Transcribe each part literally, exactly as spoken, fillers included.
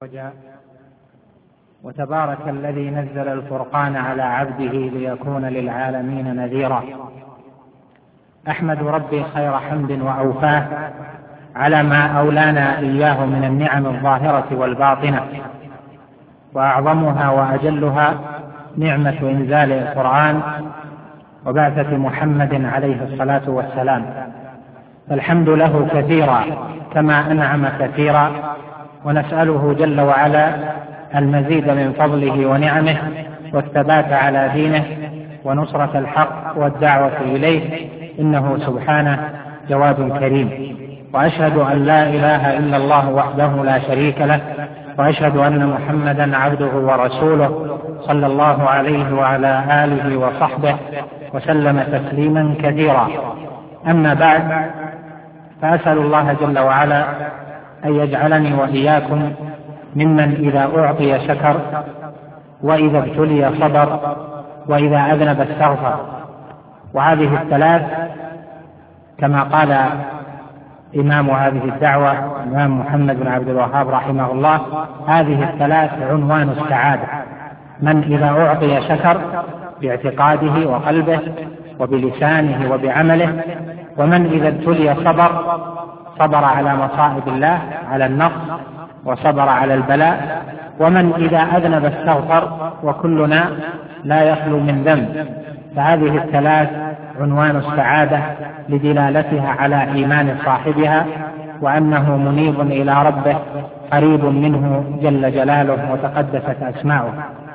وتبارك الذي نزل الفرقان على عبده ليكون للعالمين نذيرا. أحمد ربي خير حمد وأوفاه على ما أولانا إياه من النعم الظاهرة والباطنة، وأعظمها وأجلها نعمة إنزال القرآن وبعثة محمد عليه الصلاة والسلام، فالحمد له كثيرا كما أنعم كثيرا، ونسأله جل وعلا المزيد من فضله ونعمه والثبات على دينه ونصرة الحق والدعوة إليه، إنه سبحانه جواد كريم. وأشهد أن لا إله إلا الله وحده لا شريك له، وأشهد أن محمدا عبده ورسوله صلى الله عليه وعلى آله وصحبه وسلم تسليما كثيرا. أما بعد، فأسأل الله جل وعلا أن يجعلني وإياكم ممن إذا أعطي شكر، وإذا ابتلي صبر، وإذا أذنب استغفر. وهذه الثلاث كما قال إمام هذه الدعوة الإمام محمد بن عبد الوهاب رحمه الله، هذه الثلاث عنوان السعادة: من إذا أعطي شكر باعتقاده وقلبه وبلسانه وبعمله، ومن إذا ابتلي صبر، صبر على مصائب الله، على النقص، وصبر على البلاء، ومن إذا أذنب استغفر، وكلنا لا يخلو من ذنب. فهذه الثلاث عنوان السعادة لدلالتها على إيمان صاحبها، وأنه منيب إلى ربه قريب منه جل جلاله وتقدست أسماؤه.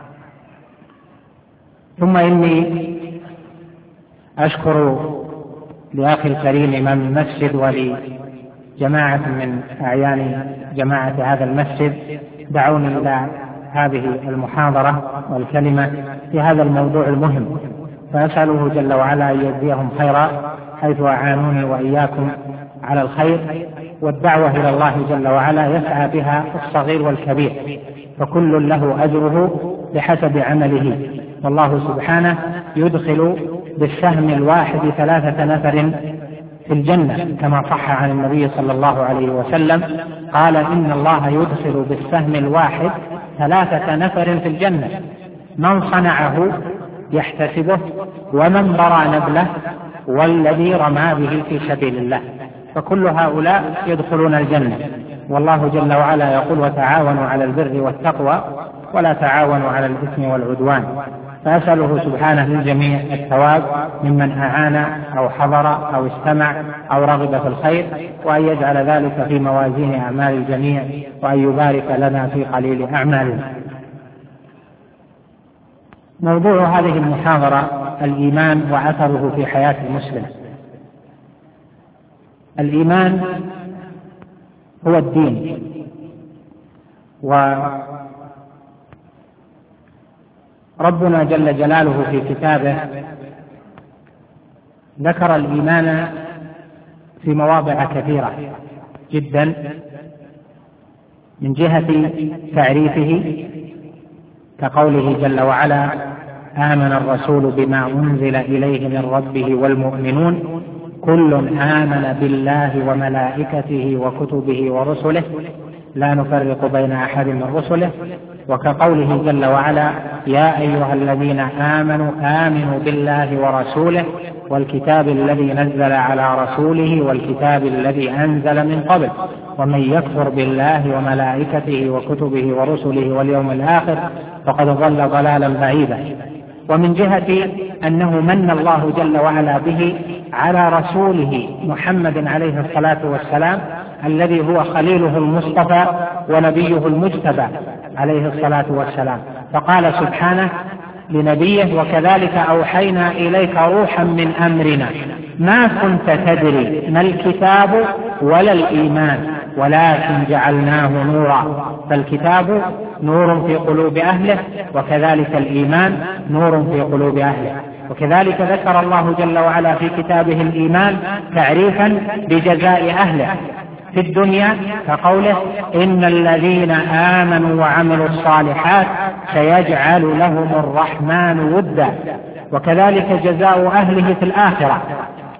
ثم إني أشكر لأخي الكريم إمام المسجد ولجماعة من أعيان جماعة هذا المسجد دعوني إلى هذه المحاضرة والكلمة في هذا الموضوع المهم، فأسأله جل وعلا أن يجزيهم خيرا حيث أعانوني وإياكم على الخير والدعوة إلى الله جل وعلا يسعى بها الصغير والكبير، فكل له أجره بحسب عمله. والله سبحانه يدخل بالسهم الواحد ثلاثة نفر في الجنة، كما صح عن النبي صلى الله عليه وسلم قال: إن الله يدخل بالسهم الواحد ثلاثة نفر في الجنة، من صنعه يحتسبه، ومن برى نبله، والذي رمى به في سبيل الله، فكل هؤلاء يدخلون الجنة. والله جل وعلا يقول: وتعاونوا على البر والتقوى ولا تعاونوا على الإثم والعدوان. فأسأله سبحانه للجميع الثواب ممن أعان أو حضر أو استمع أو رغب في الخير، وأن يجعل ذلك في موازين أعمال الجميع، وأن يبارك لنا في قليل أعمالنا. موضوع هذه المحاضرة: الإيمان وأثره في حياة المسلم. الإيمان هو الدين، وربنا جل جلاله في كتابه ذكر الإيمان في مواضع كثيرة جدا، من جهة تعريفه كقوله جل وعلا: آمن الرسول بما أنزل إليه من ربه والمؤمنون كل آمن بالله وملائكته وكتبه ورسله لا نفرق بين أحد من رسله. وكقوله جل وعلا: يا أيها الذين آمنوا آمنوا بالله ورسوله والكتاب الذي نزل على رسوله والكتاب الذي أنزل من قبل ومن يكفر بالله وملائكته وكتبه ورسله واليوم الآخر فقد ضل ضلالا بعيدا. ومن جهة أنه من الله جل وعلا به على رسوله محمد عليه الصلاة والسلام، الذي هو خليله المصطفى ونبيه المجتبى عليه الصلاة والسلام، فقال سبحانه لنبيه: وكذلك أوحينا إليك روحا من أمرنا ما كنت تدري ما الكتاب ولا الإيمان ولكن جعلناه نورا. فالكتاب نور في قلوب أهله، وكذلك الإيمان نور في قلوب أهله. وكذلك ذكر الله جل وعلا في كتابه الإيمان تعريفا بجزاء أهله في الدنيا كقوله: إن الذين آمنوا وعملوا الصالحات سيجعل لهم الرحمن ودا. وكذلك جزاء أهله في الآخرة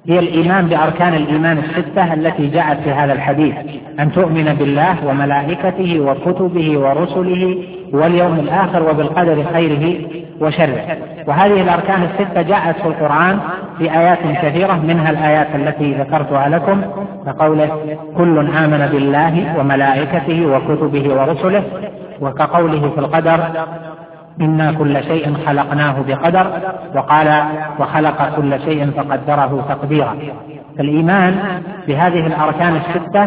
هي الإيمان بأركان الإيمان الستة التي جاءت في هذا الحديث: أن تؤمن بالله وملائكته وكتبه ورسله واليوم الآخر وبالقدر خيره وشره. وهذه الأركان الستة جاءت في القرآن في آيات كثيرة، منها الآيات التي ذكرتها لكم كقوله: كل آمن بالله وملائكته وكتبه ورسله، وكقوله في القدر: إنا كل شيء خلقناه بقدر، وقال: وخلق كل شيء فقدره تقديرا. فالإيمان بهذه الأركان الستة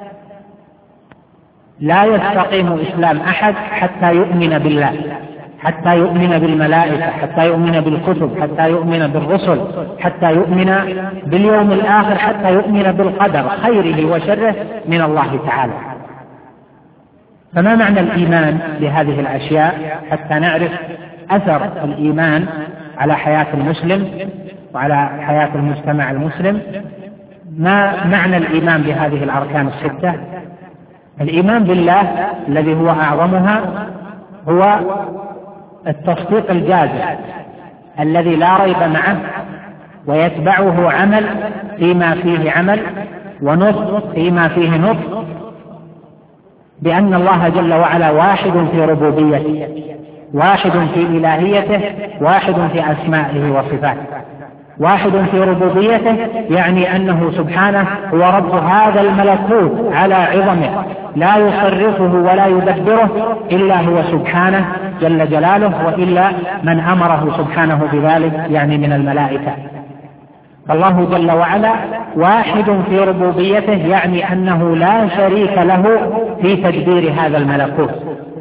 لا يستقيم إسلام أحد حتى يؤمن بالله، حتى يؤمن بالملائكة، حتى يؤمن بالكتب، حتى يؤمن بالرسل، حتى يؤمن باليوم الآخر، حتى يؤمن بالقدر خيره وشره من الله تعالى. فما معنى الإيمان بهذه الأشياء حتى نعرف أثر الإيمان على حياة المسلم وعلى حياة المجتمع المسلم؟ ما معنى الإيمان بهذه الأركان الستة؟ الإيمان بالله الذي هو أعظمها هو التصديق الجازم الذي لا ريب معه، ويتبعه عمل فيما فيه عمل، ونطق فيما فيه نطق، بأن الله جل وعلا واحد في ربوبيته، واحد في إلهيته، واحد في أسمائه وصفاته. واحد في ربوبيته يعني أنه سبحانه هو رب هذا الملكوت على عظمه، لا يصرفه ولا يدبره إلا هو سبحانه جل جلاله، وإلا من أمره سبحانه بذلك يعني من الملائكة. فالله جل وعلا واحد في ربوبيته يعني أنه لا شريك له في تدبير هذا الملكوت.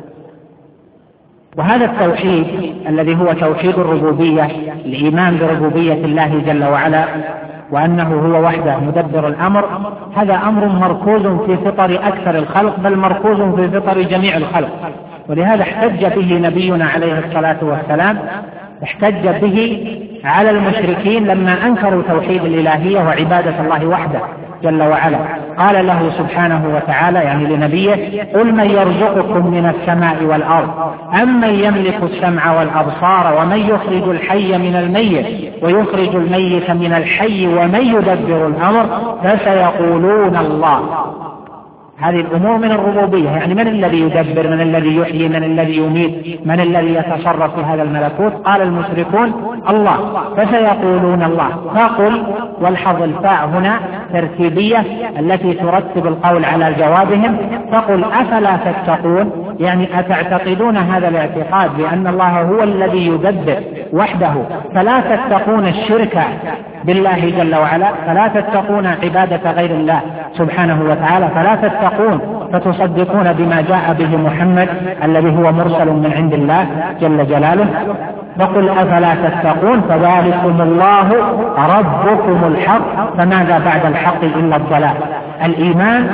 وهذا التوحيد الذي هو توحيد الربوبية، الإيمان بربوبية الله جل وعلا وأنه هو وحده مدبر الأمر، هذا أمر مركوز في فطر أكثر الخلق، بل مركوز في فطر جميع الخلق. ولهذا احتج به نبينا عليه الصلاة والسلام، احتج به على المشركين لما أنكروا توحيد الإلهية وعبادة الله وحده جل وعلا. قال له سبحانه وتعالى يعني لنبيه: قل من يرزقكم من السماء والأرض أم من يملك السمع والأبصار ومن يخرج الحي من الميت ويخرج الميت من الحي ومن يدبر الأمر فسيقولون الله. هذه الأمور من الربوبية، يعني من الذي يدبر، من الذي يحيي، من الذي يميت، من الذي يتصرف في هذا الملكوت؟ قال المشركون: الله. فسيقولون الله. فقل، والحظ الفاء هنا ترتيبية التي ترتب القول على جوابهم، فقل أفلا تتقون، يعني أتعتقدون هذا الاعتقاد بأن الله هو الذي يدبر وحده فلا تتقون الشرك بالله جل وعلا، فلا تتقون عبادة غير الله سبحانه وتعالى، فلا تتقون فتصدقون بما جاء به محمد الذي هو مرسل من عند الله جل جلاله. فقل أفلا تتقون فذلكم الله ربكم الحق، فماذا بعد الحق إلا الضلال. الإيمان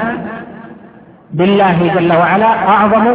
بالله جل وعلا أعظم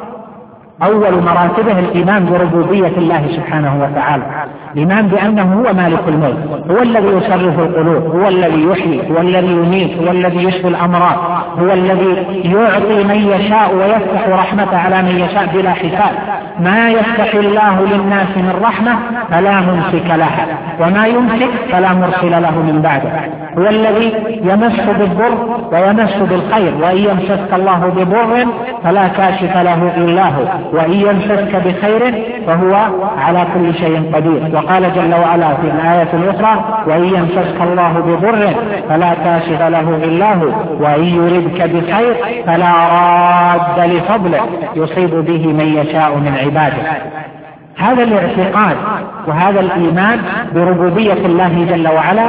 أول مراتبه الإيمان بربوبية الله سبحانه وتعالى، الإيمان بأنه هو مالك الملك، هو الذي يصرف القلوب، هو الذي يحيي، هو الذي يميت، هو الذي يشفي الأمراض، هو الذي يعطي من يشاء ويفتح رحمته على من يشاء بلا حساب. ما يفتح الله للناس من رحمة فلا ممسك لها، وما يمسك فلا مرسل له من بعده. هو الذي يمس بالضر ويمس بالخير، وإن يمسك الله بضر فلا كاشف له إلا هو، وإن يمسك بخير فهو على كل شيء قدير. وقال جل وعلا في الآية الأخرى: وإن يمسك الله بضر فلا كاشف له إلا هو، وإن يردك بخير فلا راد لفضله يصيب به من يشاء من عباده. هذا الاعتقاد وهذا الإيمان بربوبية الله جل وعلا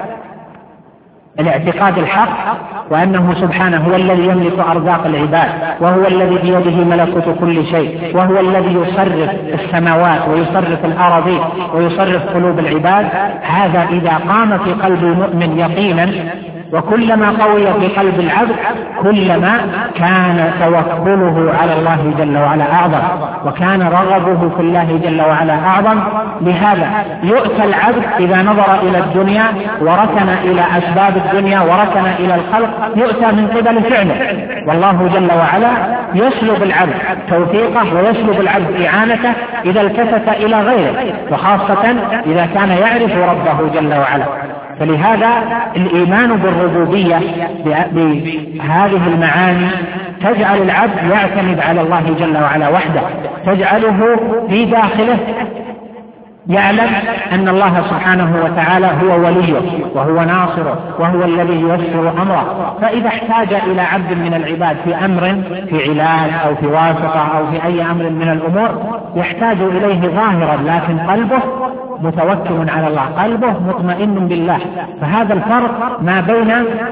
الاعتقاد الحق، وأنه سبحانه هو الذي يملك أرزاق العباد، وهو الذي بيده ملكوت كل شيء، وهو الذي يصرف السماوات ويصرف الأراضي ويصرف قلوب العباد. هذا إذا قام في قلب المؤمن يقينا، وكلما قوي في قلب العبد كلما كان توكله على الله جل وعلا أعظم، وكان رغبه في الله جل وعلا أعظم. لهذا يؤتى العبد إذا نظر إلى الدنيا وركن إلى أسباب الدنيا وركن إلى الخلق يؤتى من قبل فعله، والله جل وعلا يسلب العبد توفيقه ويسلب العبد إعانته إذا التفت إلى غيره، وخاصة إذا كان يعرف ربه جل وعلا. فلهذا الإيمان بالربوبية بهذه المعاني تجعل العبد يعتمد على الله جل وعلا وحده، تجعله في داخله يعلم أن الله سبحانه وتعالى هو وليه وهو ناصره وهو الذي ييسر أمره. فإذا احتاج إلى عبد من العباد في أمر، في علاج أو في واسطة أو في أي أمر من الأمور يحتاج إليه ظاهرا، لكن قلبه متوكل على الله، قلبه مطمئن بالله. فهذا الفرق ما بين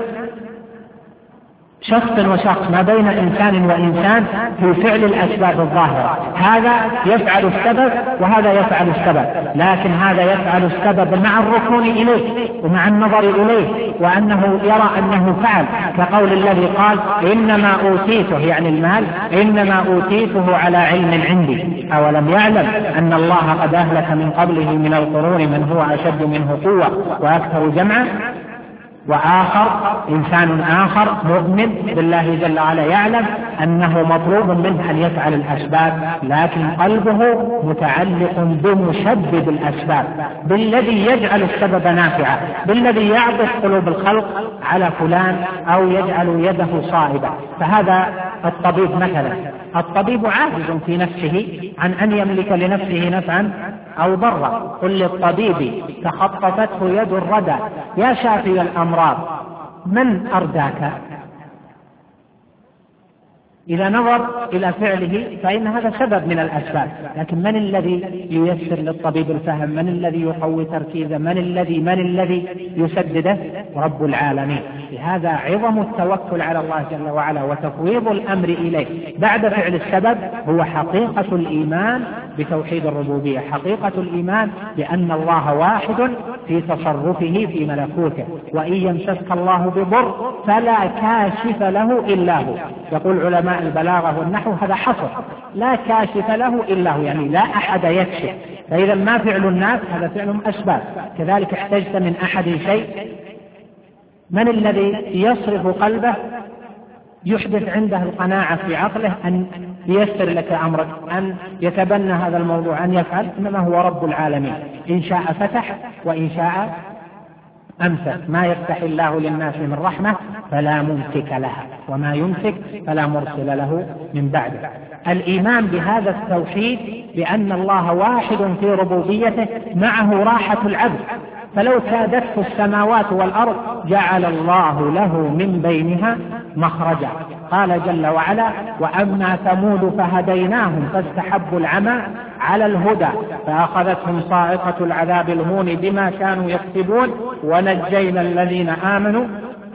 شخص وشخص، ما بين إنسان وإنسان في فعل الأسباب الظاهرة. هذا يفعل السبب وهذا يفعل السبب، لكن هذا يفعل السبب مع الركون إليه ومع النظر إليه وأنه يرى أنه فعل، كقول الذي قال إنما أوتيته، يعني المال، إنما أوتيته على علم عندي، أولم يعلم أن الله قد أهلك من قبله من القرون من هو أشد منه قوة وأكثر جمعا. وآخر إنسان آخر مؤمن بالله جل وعلا يعلم أنه مطلوب منه أن يفعل الأسباب، لكن قلبه متعلق بمسبب الأسباب، بالذي يجعل السبب نافعا، بالذي يعطف قلوب الخلق على فلان أو يجعل يده صائبة. فهذا الطبيب مثلا، الطبيب عاجز في نفسه عن أن يملك لنفسه نفعا أو ضرا. قل للطبيب تخطفته يد الردى يا شافي الأمراض من أرداك؟ إذا نظر إلى فعله فإن هذا سبب من الأسباب، لكن من الذي ييسر للطبيب الفهم؟ من الذي يقوي تركيزه؟ من الذي من الذي يسدده؟ رب العالمين. لهذا عظم التوكل على الله جل وعلا وتفويض الأمر إليه بعد فعل السبب هو حقيقة الإيمان بتوحيد الربوبية، حقيقة الإيمان بأن الله واحد في تصرفه في ملكوته. وإن يمسسك الله بضر فلا كاشف له إلا هو. يقول علماء البلاغة والنحو هذا حصر، لا كاشف له إلا هو، يعني لا أحد يكشف. فإذا ما فعل الناس هذا فعلهم أسباب. كذلك احتجت من أحد شيء، من الذي يصرف قلبه يحدث عنده القناعة في عقله أن ييسر لك أمرك، أن يتبنى هذا الموضوع، أن يفعل؟ إنما هو رب العالمين. إن شاء فتح وإن شاء أمسك. ما يفتح الله للناس من رحمة فلا ممسك لها وما يمسك فلا مرسل له من بعده. الإيمان بهذا التوحيد بأن الله واحد في ربوبيته معه راحة العبد، فلو كادته السماوات والأرض جعل الله له من بينها مخرجا. قال جل وعلا وأما ثمود فهديناهم فاستحبوا العمى على الهدى فأخذتهم صاعقة العذاب الهون بما كانوا يكسبون ونجينا الذين آمنوا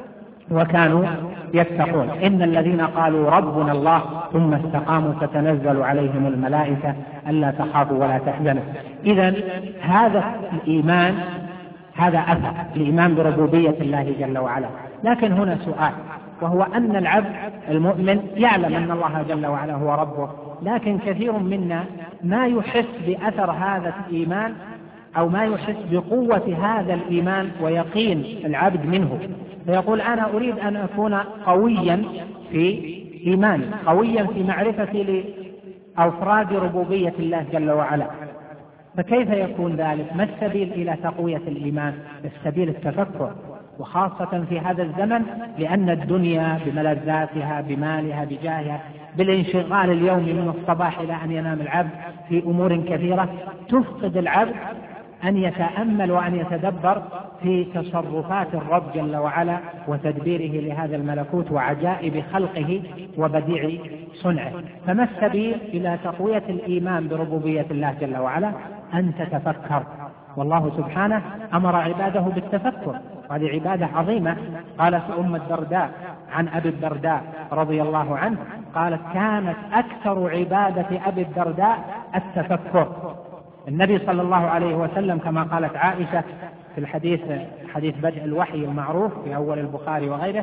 وكانوا يتقون. إن الذين قالوا ربنا الله ثم استقاموا تتنزل عليهم الملائكة ألا تخافوا ولا تحزنوا. إذن هذا الإيمان هذا أثر الإيمان بربوبية الله جل وعلا. لكن هنا سؤال، وهو أن العبد المؤمن يعلم أن الله جل وعلا هو ربه، لكن كثير منا ما يحس بأثر هذا الإيمان أو ما يحس بقوة هذا الإيمان ويقين العبد منه، فيقول أنا أريد أن أكون قويا في إيماني، قويا في معرفتي لأفراد ربوبية الله جل وعلا. فكيف يكون ذلك؟ ما السبيل إلى تقوية الإيمان؟ السبيل التفكر، وخاصة في هذا الزمن، لأن الدنيا بملذاتها بمالها بجاهها بالانشغال اليومي من الصباح إلى أن ينام العبد في أمور كثيرة تفقد العبد أن يتأمل وأن يتدبر في تصرفات الرب جل وعلا وتدبيره لهذا الملكوت وعجائب خلقه وبديع صنعه. فما السبيل إلى تقوية الإيمان بربوبية الله جل وعلا؟ أن تتفكر. والله سبحانه أمر عباده بالتفكر، وهذه عبادة عظيمة. قالت أم الدرداء عن أبي الدرداء رضي الله عنه، قالت كانت أكثر عبادة أبي الدرداء التفكر. النبي صلى الله عليه وسلم كما قالت عائشة في الحديث حديث بدء الوحي المعروف في أول البخاري وغيره،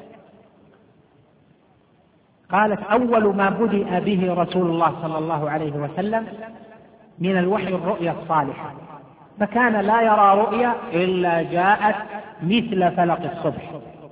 قالت أول ما بدأ به رسول الله صلى الله عليه وسلم من الوحي الرؤيا الصالحة، فكان لا يرى رؤيا إلا جاءت مثل فلق الصبح.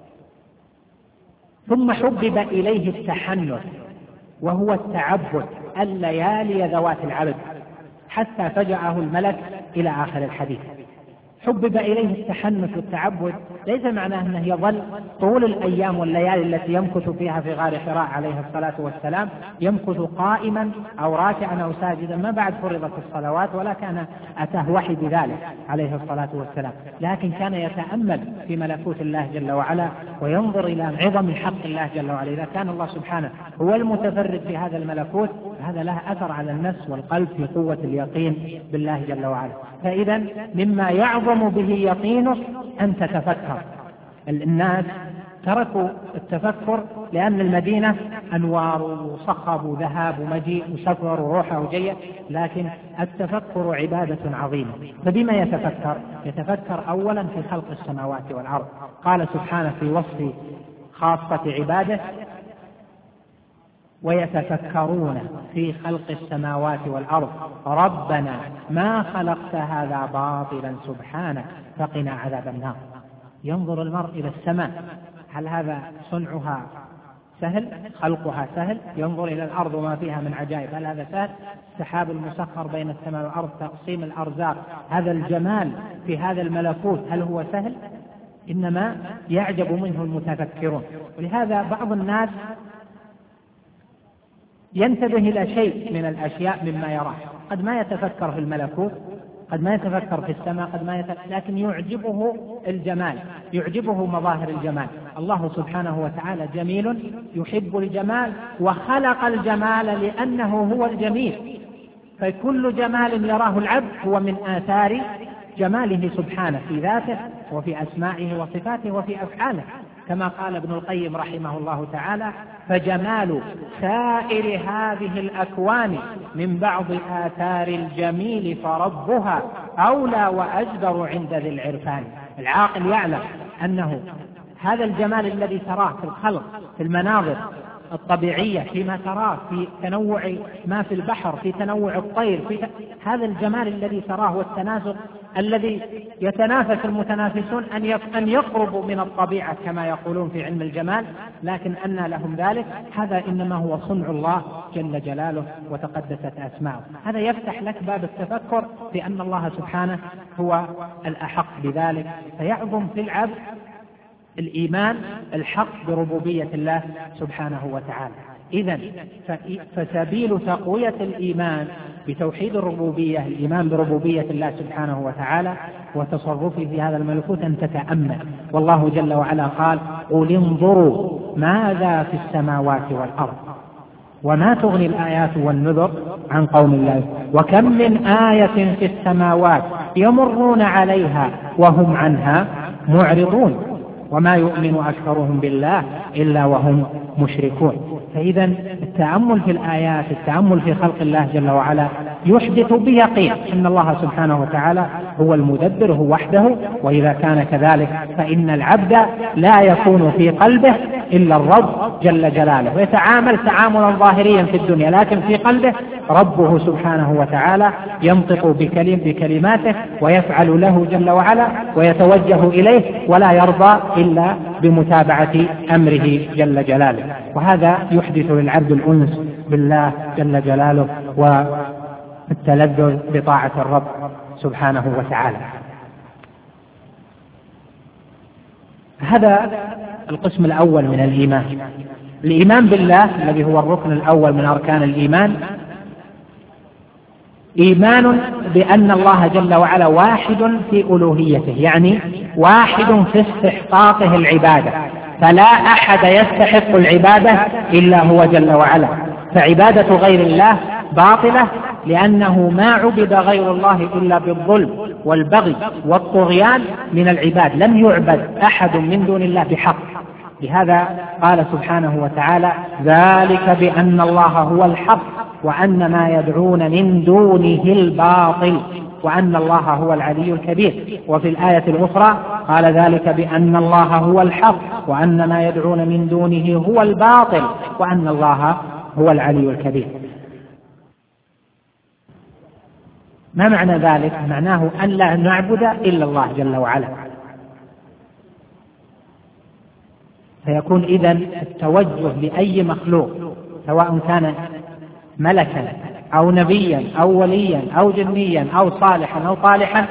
ثم حبب إليه التحنث وهو التعبد الليالي ذوات العبد، حتى فجأه الملك إلى آخر الحديث. حبب إليه التحنث والتعبد ليس معناه أنه يظل طول الأيام والليالي التي يمكث فيها في غار حراء عليه الصلاة والسلام يمكث قائما أو راكعا أو ساجدا ما بعد فرضت الصلوات، ولا كان أتاه وحي بذلك عليه الصلاة والسلام، لكن كان يتأمل في ملكوت الله جل وعلا وينظر إلى عظم حق الله جل وعلا. إذا كان الله سبحانه هو المتفرد في هذا الملكوت هذا له أثر على النفس والقلب في قوة اليقين بالله جل وعلا. فإذا مما يعظم به يقينك أن تتفكر. الناس تركوا التفكر لأن المدينة أنوار وصخب وذهاب ومجيء وسفر وروحة وجيء، لكن التفكر عبادة عظيمة. فبما يتفكر؟ يتفكر أولا في خلق السماوات والأرض. قال سبحانه في وصف خاصة عباده: ويتفكرون في خلق السماوات والأرض ربنا ما خلقت هذا باطلا سبحانك فقنا عذاب النار. ينظر المرء إلى السماء، هل هذا صنعها سهل؟ خلقها سهل؟ ينظر إلى الأرض وما فيها من عجائب، هل هذا سهل؟ السحاب المسخر بين السماء والأرض، تقسيم الأرزاق، هذا الجمال في هذا الملكوت، هل هو سهل؟ إنما يعجب منه المتفكرون. ولهذا بعض الناس ينتبه إلى شيء من الأشياء مما يراه، قد ما يتفكر في الملكوت، قد ما يتفكر في السماء، قد ما يتفكر، لكن يعجبه الجمال، يعجبه مظاهر الجمال. الله سبحانه وتعالى جميل يحب الجمال، وخلق الجمال لأنه هو الجميل، فكل جمال يراه العبد هو من آثار جماله سبحانه في ذاته وفي أسمائه وصفاته وفي أفعاله، كما قال ابن القيم رحمه الله تعالى: فجمال سائر هذه الأكوان من بعض آثار الجميل فربها أولى وأجدر عند ذي العرفان. العاقل يعلم أنه هذا الجمال الذي تراه في الخلق، في المناظر الطبيعية، فيما تراه في تنوع ما في البحر، في تنوع الطير، في هذا الجمال الذي تراه والتناسق الذي يتنافس المتنافسون أن يقربوا من الطبيعة كما يقولون في علم الجمال، لكن أن لهم ذلك، هذا إنما هو صنع الله جل جلاله وتقدست أسماؤه. هذا يفتح لك باب التفكر بأن الله سبحانه هو الأحق بذلك، فيعظم في العبد الإيمان الحق بربوبية الله سبحانه وتعالى. إذن فسبيل تقوية الإيمان بتوحيد الربوبية، الإيمان بربوبية الله سبحانه وتعالى وتصرفه في هذا الملكوت، أن تتأمل. والله جل وعلا قال: قل انظروا ماذا في السماوات والأرض وما تغني الآيات والنذر عن قوم الله وكم من آية في السماوات يمرون عليها وهم عنها معرضون وما يؤمن أكثرهم بالله إلا وهم مشركون. فإذا التأمل في الآيات، التأمل في خلق الله جل وعلا يحدث بيقين أن الله سبحانه وتعالى هو المدبر، هو وحده. وإذا كان كذلك فإن العبد لا يكون في قلبه إلا الرب جل جلاله، ويتعامل تعاملا ظاهريا في الدنيا، لكن في قلبه ربه سبحانه وتعالى ينطق بكلم بكلماته ويفعل له جل وعلا ويتوجه إليه ولا يرضى إلا بمتابعة أمره جل جلاله. وهذا يحدث للعبد الأنس بالله جل جلاله والتلذذ بطاعة الرب سبحانه وتعالى. هذا القسم الأول من الإيمان. الإيمان بالله الذي هو الركن الأول من أركان الإيمان، إيمان بأن الله جل وعلا واحد في ألوهيته، يعني واحد في استحقاقه العبادة، فلا أحد يستحق العبادة إلا هو جل وعلا. فعبادة غير الله باطلة، لأنه ما عبد غير الله إلا بالظلم والبغي والطغيان من العباد، لم يعبد أحد من دون الله بحق. لهذا قال سبحانه وتعالى: ذلك بأن الله هو الحق وأن ما يدعون من دونه الباطل وأن الله هو العلي الكبير. وفي الآية الأخرى قال: ذلك بأن الله هو الحق وأن ما يدعون من دونه هو الباطل وأن الله هو العلي الكبير. ما معنى ذلك؟ معناه أن لا نعبد إلا الله جل وعلا. فيكون إذن التوجه لأي مخلوق سواء كان ملكا أو نبيا أو وليا أو جنيا أو صالحا أو طالحا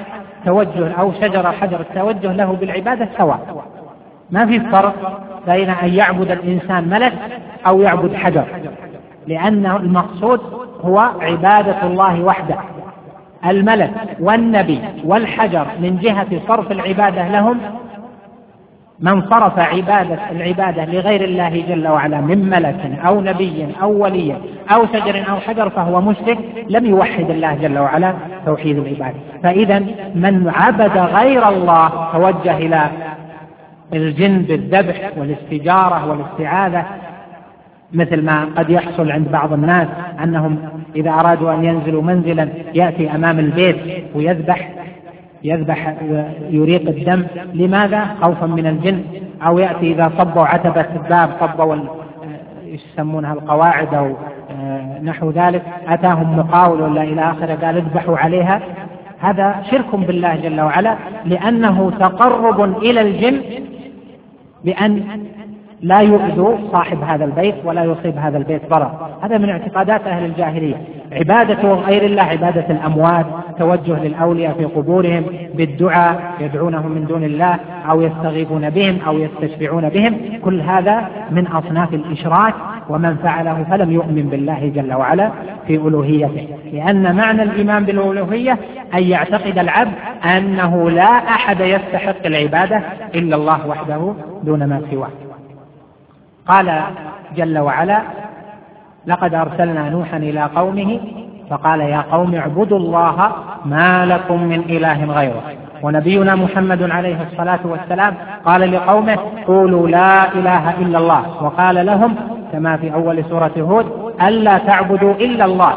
توجه أو شجرة حجر التوجه له بالعبادة سواء، ما في فرق بين أن يعبد الإنسان ملك أو يعبد حجر، لأن المقصود هو عبادة الله وحده. الملك والنبي والحجر من جهة صرف العبادة لهم، من صرف عبادة العبادة لغير الله جل وعلا من ملك أو نبي أو ولي أو شجر أو حجر فهو مشرك، لم يوحد الله جل وعلا توحيد العبادة. فإذا من عبد غير الله توجه إلى الجن بالذبح والاستجارة والاستعاذة، مثل ما قد يحصل عند بعض الناس أنهم إذا أرادوا أن ينزلوا منزلا يأتي أمام البيت ويذبح يذبح يريق الدم. لماذا؟ خوفا من الجن. أو يأتي إذا صبوا عتبة الباب، صبوا يسمونها القواعد أو نحو ذلك، أتاهم مقاول ولا إلى آخره قال اذبحوا عليها. هذا شرك بالله جل وعلا، لأنه تقرب إلى الجن بأن لا يؤذوا صاحب هذا البيت ولا يصيب هذا البيت ضرر. هذا من اعتقادات أهل الجاهلية. عبادة غير الله عبادة الأموات، توجه للأولياء في قبورهم بالدعاء، يدعونهم من دون الله أو يستغيثون بهم أو يستشفعون بهم، كل هذا من أصناف الإشراك، ومن فعله فلم يؤمن بالله جل وعلا في ألوهيته. لأن معنى الإيمان بالألوهية أن يعتقد العبد أنه لا أحد يستحق العبادة إلا الله وحده دون ما سواه. قال جل وعلا: لقد أرسلنا نوحا إلى قومه فقال يا قوم اعبدوا الله ما لكم من إله غيره. ونبينا محمد عليه الصلاة والسلام قال لقومه قولوا لا إله إلا الله، وقال لهم كما في أول سورة هود ألا تعبدوا إلا الله.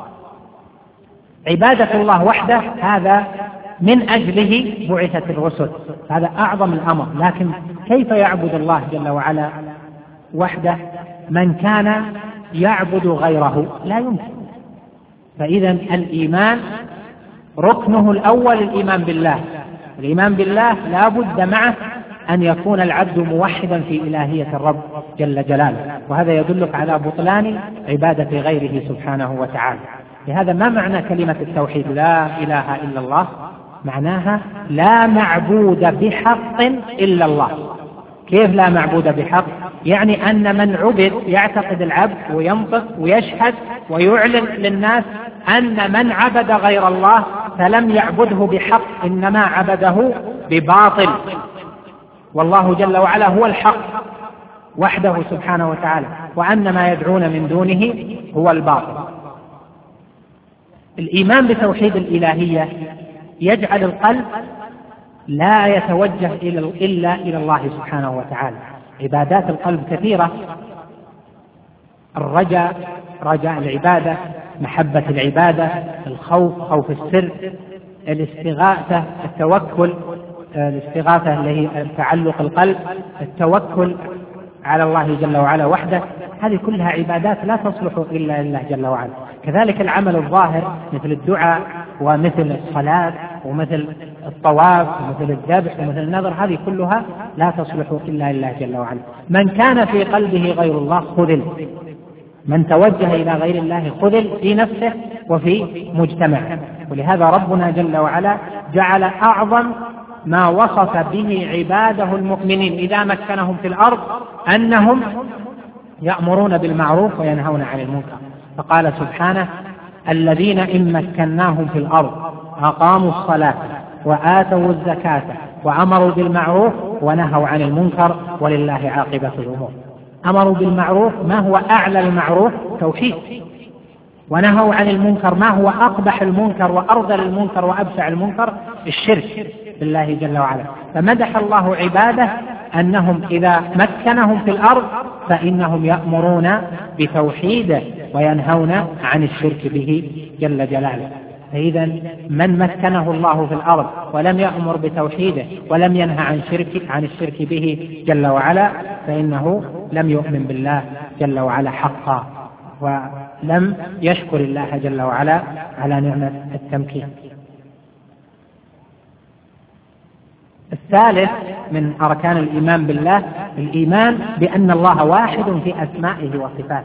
عبادة الله وحده هذا من أجله بعثت الرسل، هذا أعظم الأمر. لكن كيف يعبد الله جل وعلا وحده من كان يعبد غيره؟ لا يمكن. فإذا الإيمان ركنه الأول الإيمان بالله. الإيمان بالله لا بد معه أن يكون العبد موحدا في إلهية الرب جل جلاله، وهذا يدلك على بطلان عبادة غيره سبحانه وتعالى. لهذا ما معنى كلمة التوحيد لا إله إلا الله؟ معناها لا معبود بحق إلا الله. كيف لا معبود بحق؟ يعني أن من عبد يعتقد العبد وينطق ويشهد ويعلن للناس أن من عبد غير الله فلم يعبده بحق، إنما عبده بباطل، والله جل وعلا هو الحق وحده سبحانه وتعالى، وأن ما يدعون من دونه هو الباطل. الإيمان بتوحيد الإلهية يجعل القلب لا يتوجه إلا إلى الله سبحانه وتعالى. عبادات القلب كثيرة: الرجاء، رجاء العبادة، محبة العبادة، الخوف، خوف السر، الاستغاثة، التوكل، الاستغاثة اللي هي تعلق القلب، التوكل على الله جل وعلا وحده. هذه كلها عبادات لا تصلح إلا لله جل وعلا. كذلك العمل الظاهر مثل الدعاء ومثل الصلاة ومثل الطواف ومثل الذبح ومثل النذر، هذه كلها لا تصلح إلا لله جل وعلا. من كان في قلبه غير الله خذل، من توجه إلى غير الله خذل في نفسه وفي مجتمعه. ولهذا ربنا جل وعلا جعل أعظم ما وصف به عباده المؤمنين إذا مكنهم في الأرض أنهم يأمرون بالمعروف وينهون عن المنكر. فقال سبحانه: الذين إن مكناهم في الأرض أقاموا الصلاة وآتوا الزكاة وأمروا بالمعروف ونهوا عن المنكر ولله عاقبة الأمور. أمروا بالمعروف ما هو أعلى المعروف؟ توحيد. ونهوا عن المنكر ما هو أقبح المنكر وأرذل المنكر وأبشع المنكر؟ الشرك بالله جل وعلا. فمدح الله عباده أنهم إذا مكنهم في الأرض فإنهم يأمرون بتوحيده وينهون عن الشرك به جل جلاله. فإذا من مكنه الله في الأرض ولم يأمر بتوحيده ولم ينهى عن شرك عن الشرك به جل وعلا فإنه لم يؤمن بالله جل وعلا حقا، ولم يشكر الله جل وعلا على نعمة التمكين. الثالث من أركان الإيمان بالله الإيمان بأن الله واحد في أسمائه وصفاته.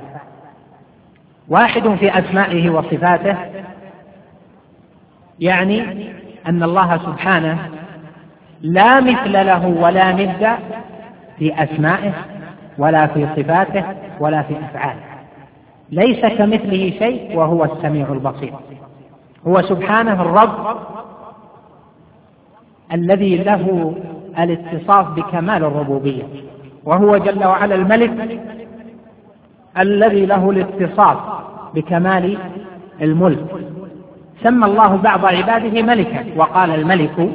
واحد في أسمائه وصفاته يعني أن الله سبحانه لا مثل له ولا ند في أسمائه ولا في صفاته ولا في أفعاله، ليس كمثله شيء وهو السميع البصير. هو سبحانه الرب الذي له الاتصاف بكمال الربوبية، وهو جل وعلا الملك الذي له الاتصاف بكمال الملك. سمى الله بعض عباده ملكا وقال الملك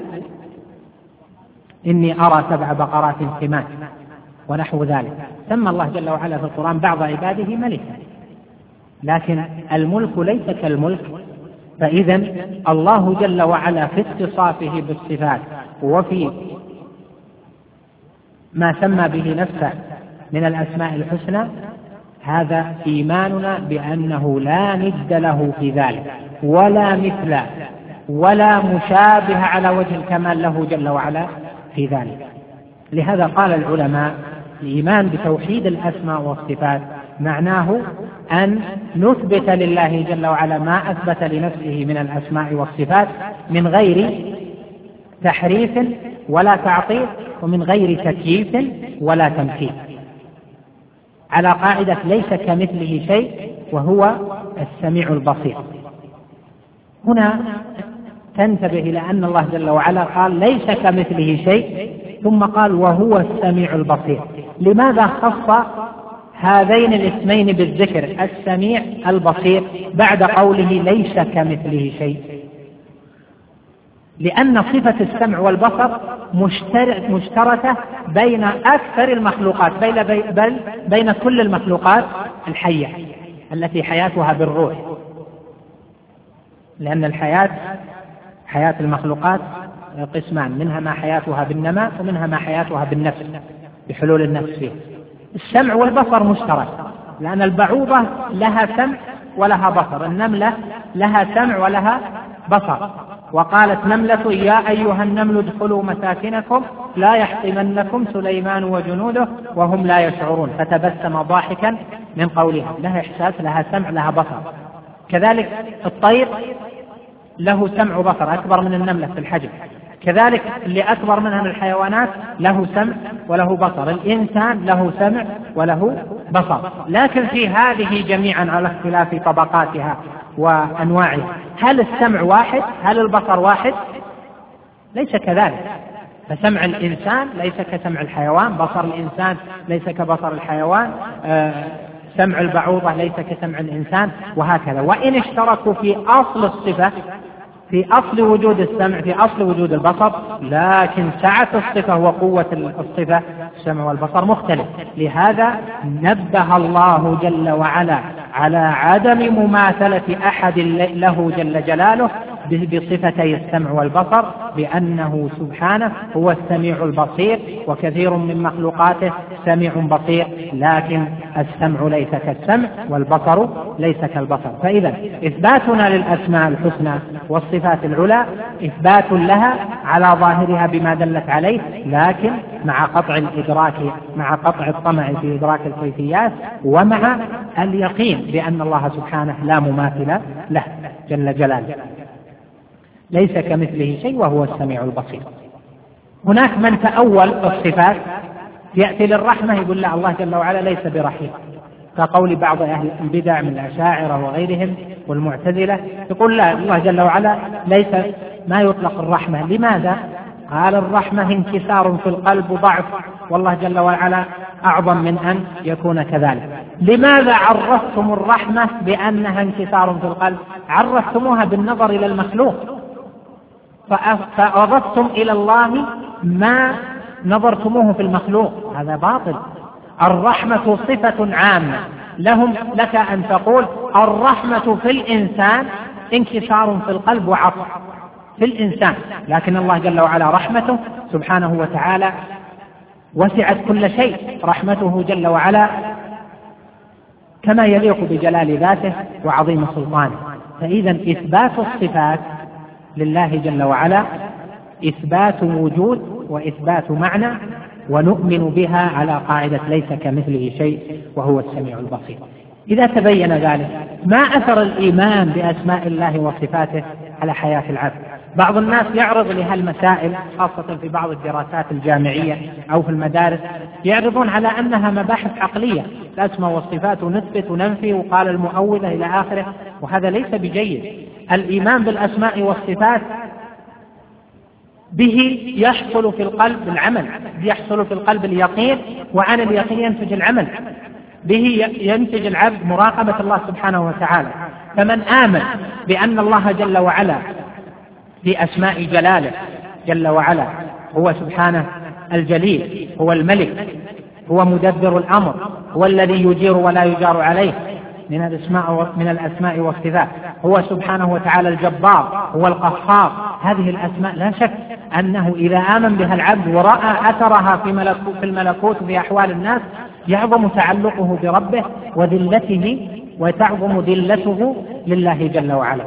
إني أرى سبع بقرات سمان ونحو ذلك. سمى الله جل وعلا في القرآن بعض عباده ملكا، لكن الملك ليس كالملك. فإذا الله جل وعلا في اتصافه بالصفات وفي ما سمى به نفسه من الأسماء الحسنى، هذا إيماننا بأنه لا ند له في ذلك ولا مثل ولا مشابه على وجه الكمال له جل وعلا في ذلك. لهذا قال العلماء الإيمان بتوحيد الأسماء والصفات معناه أن نثبت لله جل وعلا ما أثبت لنفسه من الأسماء والصفات من غير تحريف ولا تعطيل ومن غير تكييف ولا تمثيل، على قاعدة ليس كمثله شيء وهو السميع البصير. هنا تنتبه إلى أن الله جل وعلا قال ليس كمثله شيء ثم قال وهو السميع البصير. لماذا خص هذين الاسمين بالذكر السميع البصير بعد قوله ليس كمثله شيء؟ لأن صفة السمع والبصر مشتركة بين أكثر المخلوقات، بل بين كل المخلوقات الحية التي حياتها بالروح، لأن الحياة حياة المخلوقات قسمان، منها ما حياتها بالنماء ومنها ما حياتها بالنفس بحلول النفس فيه. السمع والبصر مشترك، لأن البعوضة لها سمع ولها بصر، النملة لها سمع ولها بصر. وقالت نملة يا أيها النمل ادخلوا مساكنكم لا يحطمنكم سليمان وجنوده وهم لا يشعرون، فتبسم ضاحكا من قولها. لها إحساس، لها سمع، لها بصر. كذلك الطير له سمع وبصر أكبر من النملة في الحجم، كذلك اللي أكبر منها من الحيوانات له سمع وله بصر، الإنسان له سمع وله بصر. لكن في هذه جميعا على اختلاف طبقاتها وأنواعها، هل السمع واحد؟ هل البصر واحد؟ ليس كذلك. فسمع الإنسان ليس كسمع الحيوان، بصر الإنسان ليس كبصر الحيوان، آه سمع البعوضة ليس كسمع الإنسان، وهكذا. وإن اشتركوا في أصل الصفة، في أصل وجود السمع، في أصل وجود البصر، لكن سعة الصفة وقوة الصفة السمع والبصر مختلف. لهذا نبه الله جل وعلا على عدم مماثلة أحد له جل جلاله بصفتي السمع والبصر، بأنه سبحانه هو السميع البصير، وكثير من مخلوقاته سميع بصير، لكن السمع ليس كالسمع والبصر ليس كالبصر. فإذا إثباتنا للأسماء الحسنى والصفات العلى إثبات لها على ظاهرها بما دلت عليه، لكن مع قطع الإدراك، مع قطع الطمع في إدراك الكيفيات، ومع اليقين بأن الله سبحانه لا مماثل له جل جلاله، ليس كمثله شيء وهو السميع البصير. هناك من تأول الصفات، يأتي للرحمة يقول لا الله جل وعلا ليس برحيم، كقول بعض أهل البدع من الأشاعرة وغيرهم والمعتزلة، يقول لا الله جل وعلا ليس، ما يطلق الرحمة. لماذا؟ قال الرحمة انكسار في القلب وضعف، والله جل وعلا أعظم من أن يكون كذلك. لماذا عرفتم الرحمة بأنها انكسار في القلب؟ عرفتموها بالنظر إلى المخلوق، فأضفتم إلى الله ما نظرتموه في المخلوق، هذا باطل. الرحمة صفة عامة لهم، لك أن تقول الرحمة في الإنسان انكسار في القلب وعطف في الإنسان، لكن الله جل وعلا رحمته سبحانه وتعالى وسعت كل شيء، رحمته جل وعلا كما يليق بجلال ذاته وعظيم سلطانه. فإذا إثبات الصفات لله جل وعلا إثبات وجود وإثبات معنى، ونؤمن بها على قاعدة ليس كمثله شيء وهو السميع البصير. إذا تبين ذلك، ما أثر الإيمان بأسماء الله وصفاته على حياة العبد؟ بعض الناس يعرض لهالمسائل خاصة في بعض الدراسات الجامعية أو في المدارس، يعرضون على أنها مباحث عقلية، الأسماء والصفات ونثبت وننفي وقال المؤولة إلى آخره، وهذا ليس بجيد. الإيمان بالأسماء والصفات به يحصل في القلب العمل، يحصل في القلب اليقين، وعن اليقين ينتج العمل، به ينتج العبد مراقبة الله سبحانه وتعالى. فمن آمن بأن الله جل وعلا بأسماء جلاله جل وعلا هو سبحانه الجليل، هو الملك، هو مدبر الأمر، هو الذي يجير ولا يجار عليه من الأسماء من الأسماء والصفات، هو سبحانه وتعالى الجبار، هو القهار، هذه الأسماء لا شك أنه إذا آمن بها العبد ورأى أثرها في ملكوت في الملكوت في أحوال الناس يعظم تعلقه بربه وذلته، وتعظم ذلته لله جل وعلا.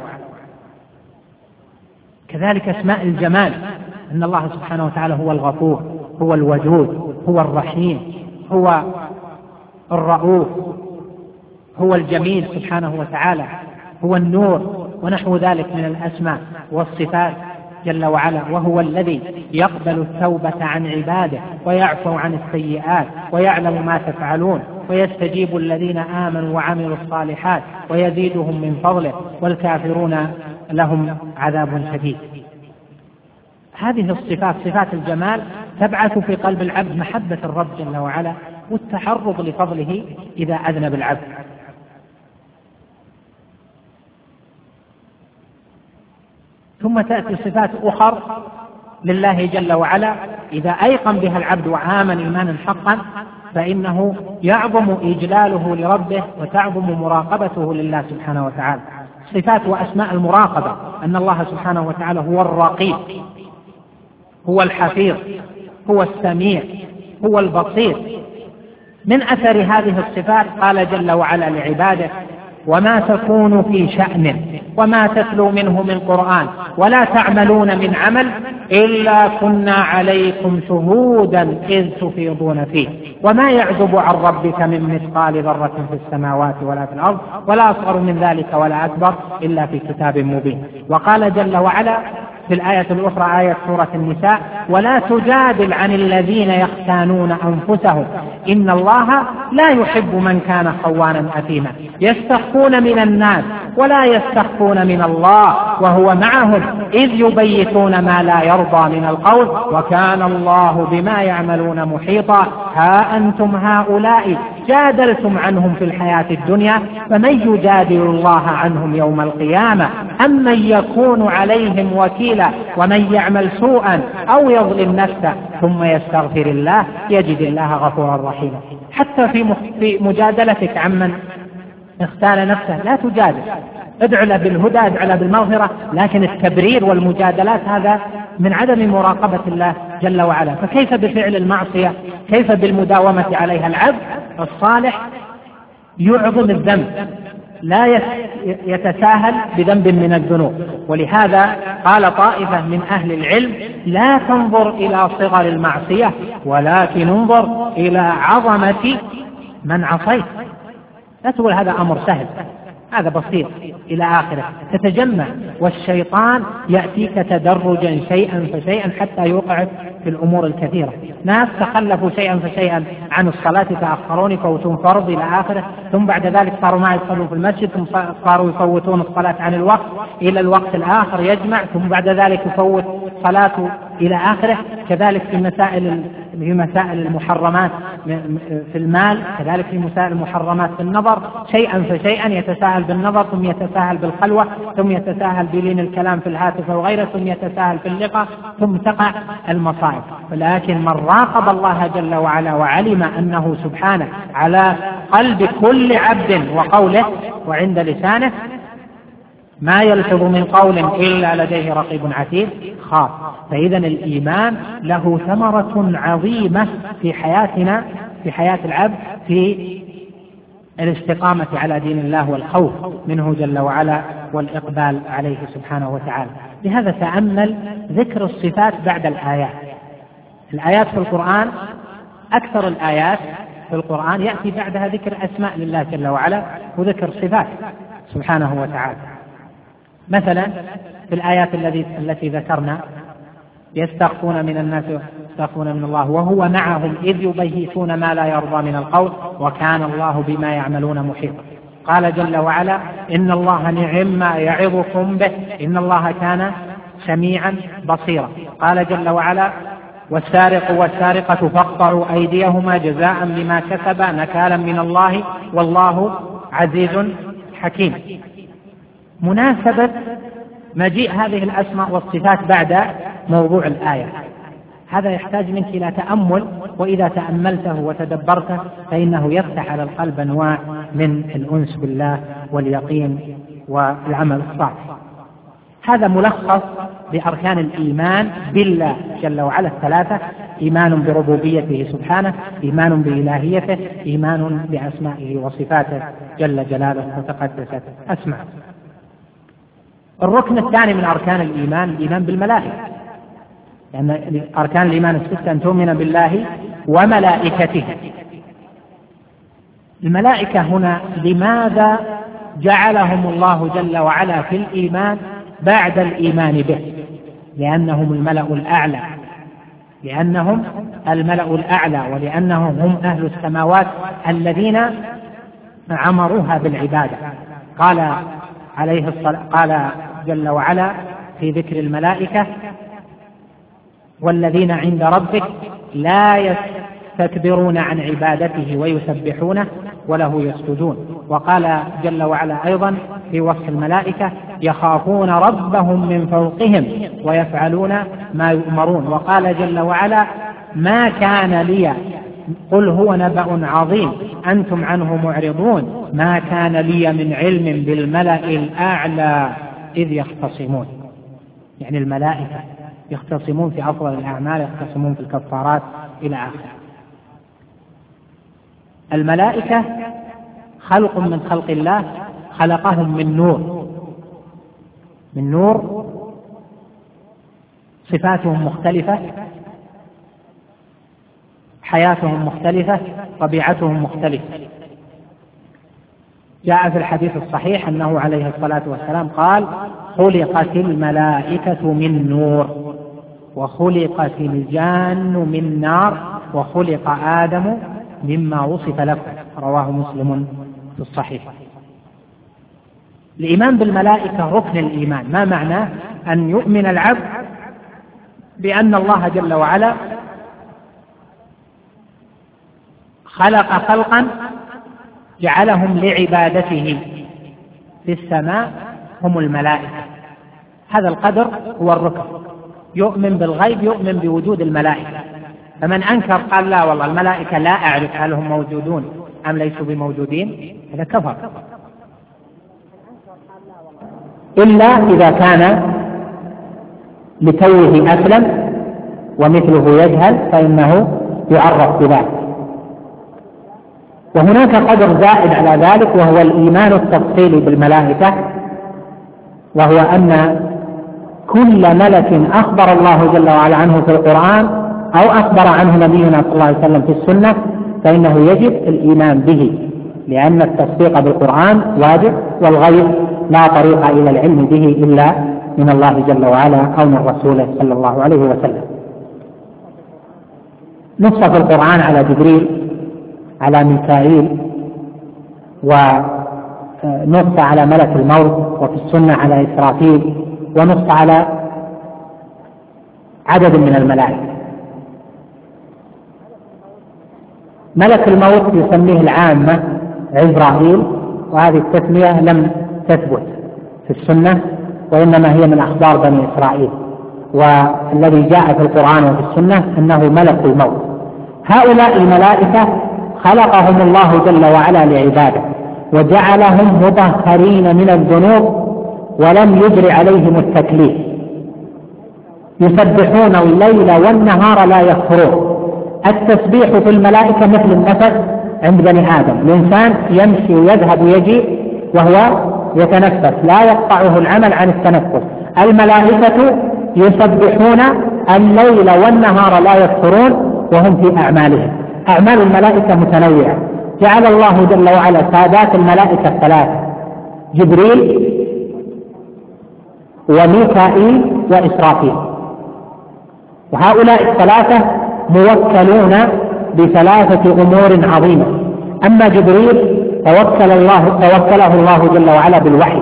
كذلك اسماء الجمال، أن الله سبحانه وتعالى هو الغفور، هو الودود، هو الرحيم، هو الرؤوف، هو الجميل سبحانه وتعالى، هو النور، ونحو ذلك من الأسماء والصفات جل وعلا. وهو الذي يقبل التوبة عن عباده ويعفو عن السيئات ويعلم ما تفعلون ويستجيب الذين آمنوا وعملوا الصالحات ويزيدهم من فضله والكافرون لهم عذاب شديد. هذه الصفات صفات الجمال تبعث في قلب العبد محبة الرب جل وعلا والتعرض لفضله إذا أذنب العبد. ثم تأتي صفات أخر لله جل وعلا إذا أيقن بها العبد وآمن إيمانا حقا فإنه يعظم إجلاله لربه وتعظم مراقبته لله سبحانه وتعالى. صفات وأسماء المراقبة، أن الله سبحانه وتعالى هو الرقيب، هو الحفيظ، هو السميع، هو البصير. من أثر هذه الصفات قال جل وعلا لعباده: وما تكون في شأن وما تتلو منه من قرآن ولا تعملون من عمل إلا كنا عليكم شهودا إذ تفيضون فيه وما يعزب عن ربك من مثقال ذرة في السماوات ولا في الأرض ولا أصغر من ذلك ولا أكبر إلا في كتاب مبين. وقال جل وعلا في الآية الأخرى آية سورة النساء: ولا تجادل عن الذين يختانون أنفسهم إن الله لا يحب من كان خوانا أثيما يستخفون من الناس ولا يستخفون من الله وهو معهم إذ يبيتون ما لا يرضى من القول وكان الله بما يعملون محيطا ها أنتم هؤلاء جادلتم عنهم في الحياة الدنيا فمن يجادل الله عنهم يوم القيامة أم من يكون عليهم وكيلا ومن يعمل سوءا أو يظلم نفسه ثم يستغفر الله يجد الله غفورا رحيما. حتى في مجادلتك عمن اختال نفسه لا تجادل، ادعو له بالهدى، ادعو له بالمغفرة، لكن التبرير والمجادلات هذا من عدم مراقبة الله جل وعلا. فكيف بفعل المعصية؟ كيف بالمداومة عليها؟ العبد الصالح يعظم الذنب، لا يتساهل بذنب من الذنوب. ولهذا قال طائفة من أهل العلم: لا تنظر إلى صغر المعصية ولكن انظر إلى عظمة من عصيت. لا تقول هذا أمر سهل، هذا بسيط إلى آخره، تتجمع والشيطان يأتيك تدرجا شيئا فشيئا حتى يوقعك في الأمور الكثيرة. ناس تخلفوا شيئا فشيئا عن الصلاة، تأخرون يفوتون فرض إلى آخره، ثم بعد ذلك صاروا ما يصلون في المسجد، ثم صاروا يفوتون الصلاة عن الوقت إلى الوقت الآخر يجمع، ثم بعد ذلك يفوت صلاته إلى آخره. كذلك في مسائل في مسائل المحرمات في المال، كذلك في مسائل المحرمات في النظر، شيئا فشيئا يتساهل بالنظر، ثم يتساهل بالخلوة، ثم يتساهل بلين الكلام في الهاتف وغيره، ثم يتساهل في اللقاء، ثم تقع المصائب. ولكن من راقب الله جل وعلا وعلم أنه سبحانه على قلب كل عبد وقوله وعند لسانه ما يلفظ من قول إلا لديه رقيب عتيد خاف. فإذا الإيمان له ثمرة عظيمة في حياتنا، في حياة العبد، في الاستقامة على دين الله والخوف منه جل وعلا والإقبال عليه سبحانه وتعالى. لهذا تأمل ذكر الصفات بعد الآيات. الآيات في القرآن، أكثر الآيات في القرآن يأتي بعدها ذكر أسماء لله جل وعلا وذكر صفات سبحانه وتعالى. مثلا في الآيات التي التي ذكرنا يستخفون من الناس يستخفون من الله وهو معهم إذ يبيتون ما لا يرضى من القول وكان الله بما يعملون محيطا. قال جل وعلا إن الله نعم ما يعظكم به إن الله كان سميعا بصيرا. قال جل وعلا والسارق والسارقة فاقطعوا أيديهما جزاء بما كسبا نكالا من الله والله عزيز حكيم. مناسبة مجيء هذه الأسماء والصفات بعد موضوع الآية هذا يحتاج منك إلى تأمل، وإذا تأملته وتدبرته فإنه يفتح على القلب أنواع من الأنس بالله واليقين والعمل الصالح. هذا ملخص بأركان الإيمان بالله جل وعلا الثلاثة: إيمان بربوبيته سبحانه، إيمان بإلهيته، إيمان بأسمائه وصفاته جل جلاله وتقدست أسماءه. الركن الثاني من أركان الإيمان الإيمان بالملائكة، لأن يعني أركان الإيمان الستة أن تؤمن بالله وملائكته. الملائكة هنا لماذا جعلهم الله جل وعلا في الإيمان بعد الإيمان به؟ لأنهم الملأ الأعلى، لأنهم الملأ الأعلى ولأنهم هم أهل السماوات الذين عمروها بالعبادة. قال عليه الصلاة قال جل وعلا في ذكر الملائكة والذين عند ربك لا يستكبرون عن عبادته ويسبحونه وله يسجدون. وقال جل وعلا أيضا في وصف الملائكة يخافون ربهم من فوقهم ويفعلون ما يؤمرون. وقال جل وعلا ما كان لي قل هو نبأ عظيم أنتم عنه معرضون ما كان لي من علم بالملأ الأعلى إذ يختصمون. يعني الملائكة يختصمون في أفضل الأعمال، يختصمون في الكفارات إلى آخره. الملائكة خلق من خلق الله خلقهم من نور، من نور صفاتهم مختلفة، حياتهم مختلفة، طبيعتهم مختلفة. جاء في الحديث الصحيح أنه عليه الصلاة والسلام قال خلقت الملائكة من نور وخلقت الجان من نار وخلق آدم مما وصف لكم، رواه مسلم في الصحيح. الإيمان بالملائكة ركن الإيمان. ما معناه؟ أن يؤمن العبد بأن الله جل وعلا خلق خلقا جعلهم لعبادته في السماء هم الملائكة. هذا القدر هو الركن. يؤمن بالغيب، يؤمن بوجود الملائكة. فمن أنكر قال لا والله الملائكة لا أعرف هل هم موجودون أم ليسوا بموجودين، هذا كفر، إلا إذا كان لتوه أسلم ومثله يجهل فإنه يعرف بذلك. وهناك قدر زائد على ذلك وهو الإيمان التفصيلي بالملائكة، وهو أن كل ملك أخبر الله جل وعلا عنه في القرآن أو أخبر عنه نبينا صلى الله عليه وسلم في السنة فإنه يجب الإيمان به، لأن التصديق بالقرآن واجب، والغيب لا طريق إلى العلم به إلا من الله جل وعلا أو من رسوله صلى الله عليه وسلم. نص في القرآن على جبريل، على ميكائيل، ونص على ملك الموت، وفي السنة على إسرافيل، ونص على عدد من الملائكة. ملك الموت يسميه العامة عزرائيل، وهذه التسمية لم تثبت في السنة وإنما هي من أخبار بني إسرائيل، والذي جاء في القرآن وفي السنة أنه ملك الموت. هؤلاء الملائكة خلقهم الله جل وعلا لعباده وجعلهم مطهرين من الذنوب ولم يجر عليهم التكليف، يسبحون الليل والنهار لا يفترون. التسبيح في الملائكة مثل النفس عند بني آدم، الإنسان يمشي ويذهب ويجي وهو يتنفس لا يقطعه العمل عن التنفس. الملائكة يسبحون الليل والنهار لا يفترون وهم في أعمالهم. أعمال الملائكة متنوعة، جعل الله جل وعلا سادات الملائكة الثلاثة: جبريل وميكائيل وإسرافيل. وهؤلاء الثلاثة موكلون بثلاثة أمور عظيمة. أما جبريل توكل الله توكله الله جل وعلا بالوحي.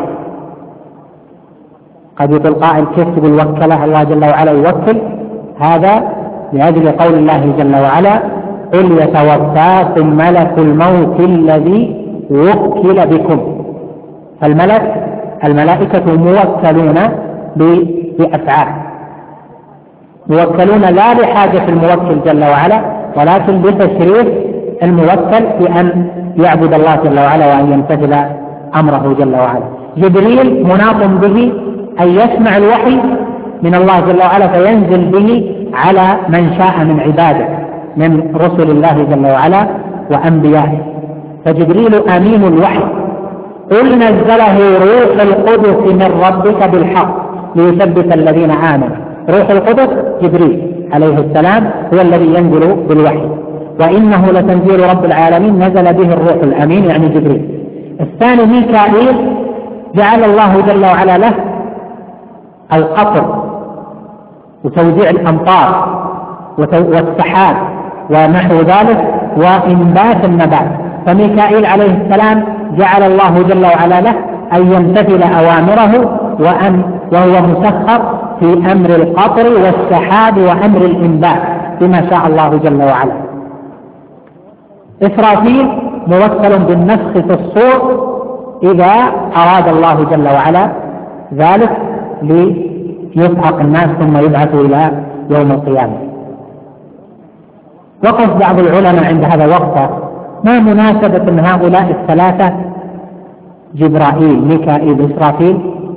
قد يقول قائل كيف تقول وكله الله جل وعلا يوكل؟ هذا لأجل قول الله جل وعلا قل يتوفاكم ملك الموت الذي وكل بكم. فالملك الملائكة موكلون بأفعال، موكلون لا لحاجة الموكل جل وعلا ولكن بتشريف الموكل في أن يعبد الله جل وعلا وأن يمتثل أمره جل وعلا. جبريل مناط به أن يسمع الوحي من الله جل وعلا فينزل به على من شاء من عباده من رسل الله جل وعلا وأنبيائه. فجبريل أمين الوحي. قل نزله روح القدس من ربك بالحق ليثبت الذين آمنوا. روح القدس جبريل عليه السلام هو الذي ينزل بالوحي، وإنه لتنزيل رب العالمين نزل به الروح الأمين يعني جبريل. الثاني ميكائيل جعل الله جل وعلا له القطر وتوزيع الأمطار والسحاب ونحو ذلك وإنبات النبات. فميكائيل عليه السلام جعل الله جل وعلا له أن يمتثل أوامره وأن وهو مسخر في أمر القطر والسحاب وأمر الإنبات بما شاء الله جل وعلا. إسرافيل موكل بالنفخ في الصور إذا أراد الله جل وعلا ذلك ليسحق الناس ثم يبعث إلى يوم القيامة. وقف بعض العلماء عند هذا الوقت ما مناسبة أن هؤلاء الثلاثة جبرائيل ميكائيل إسرافيل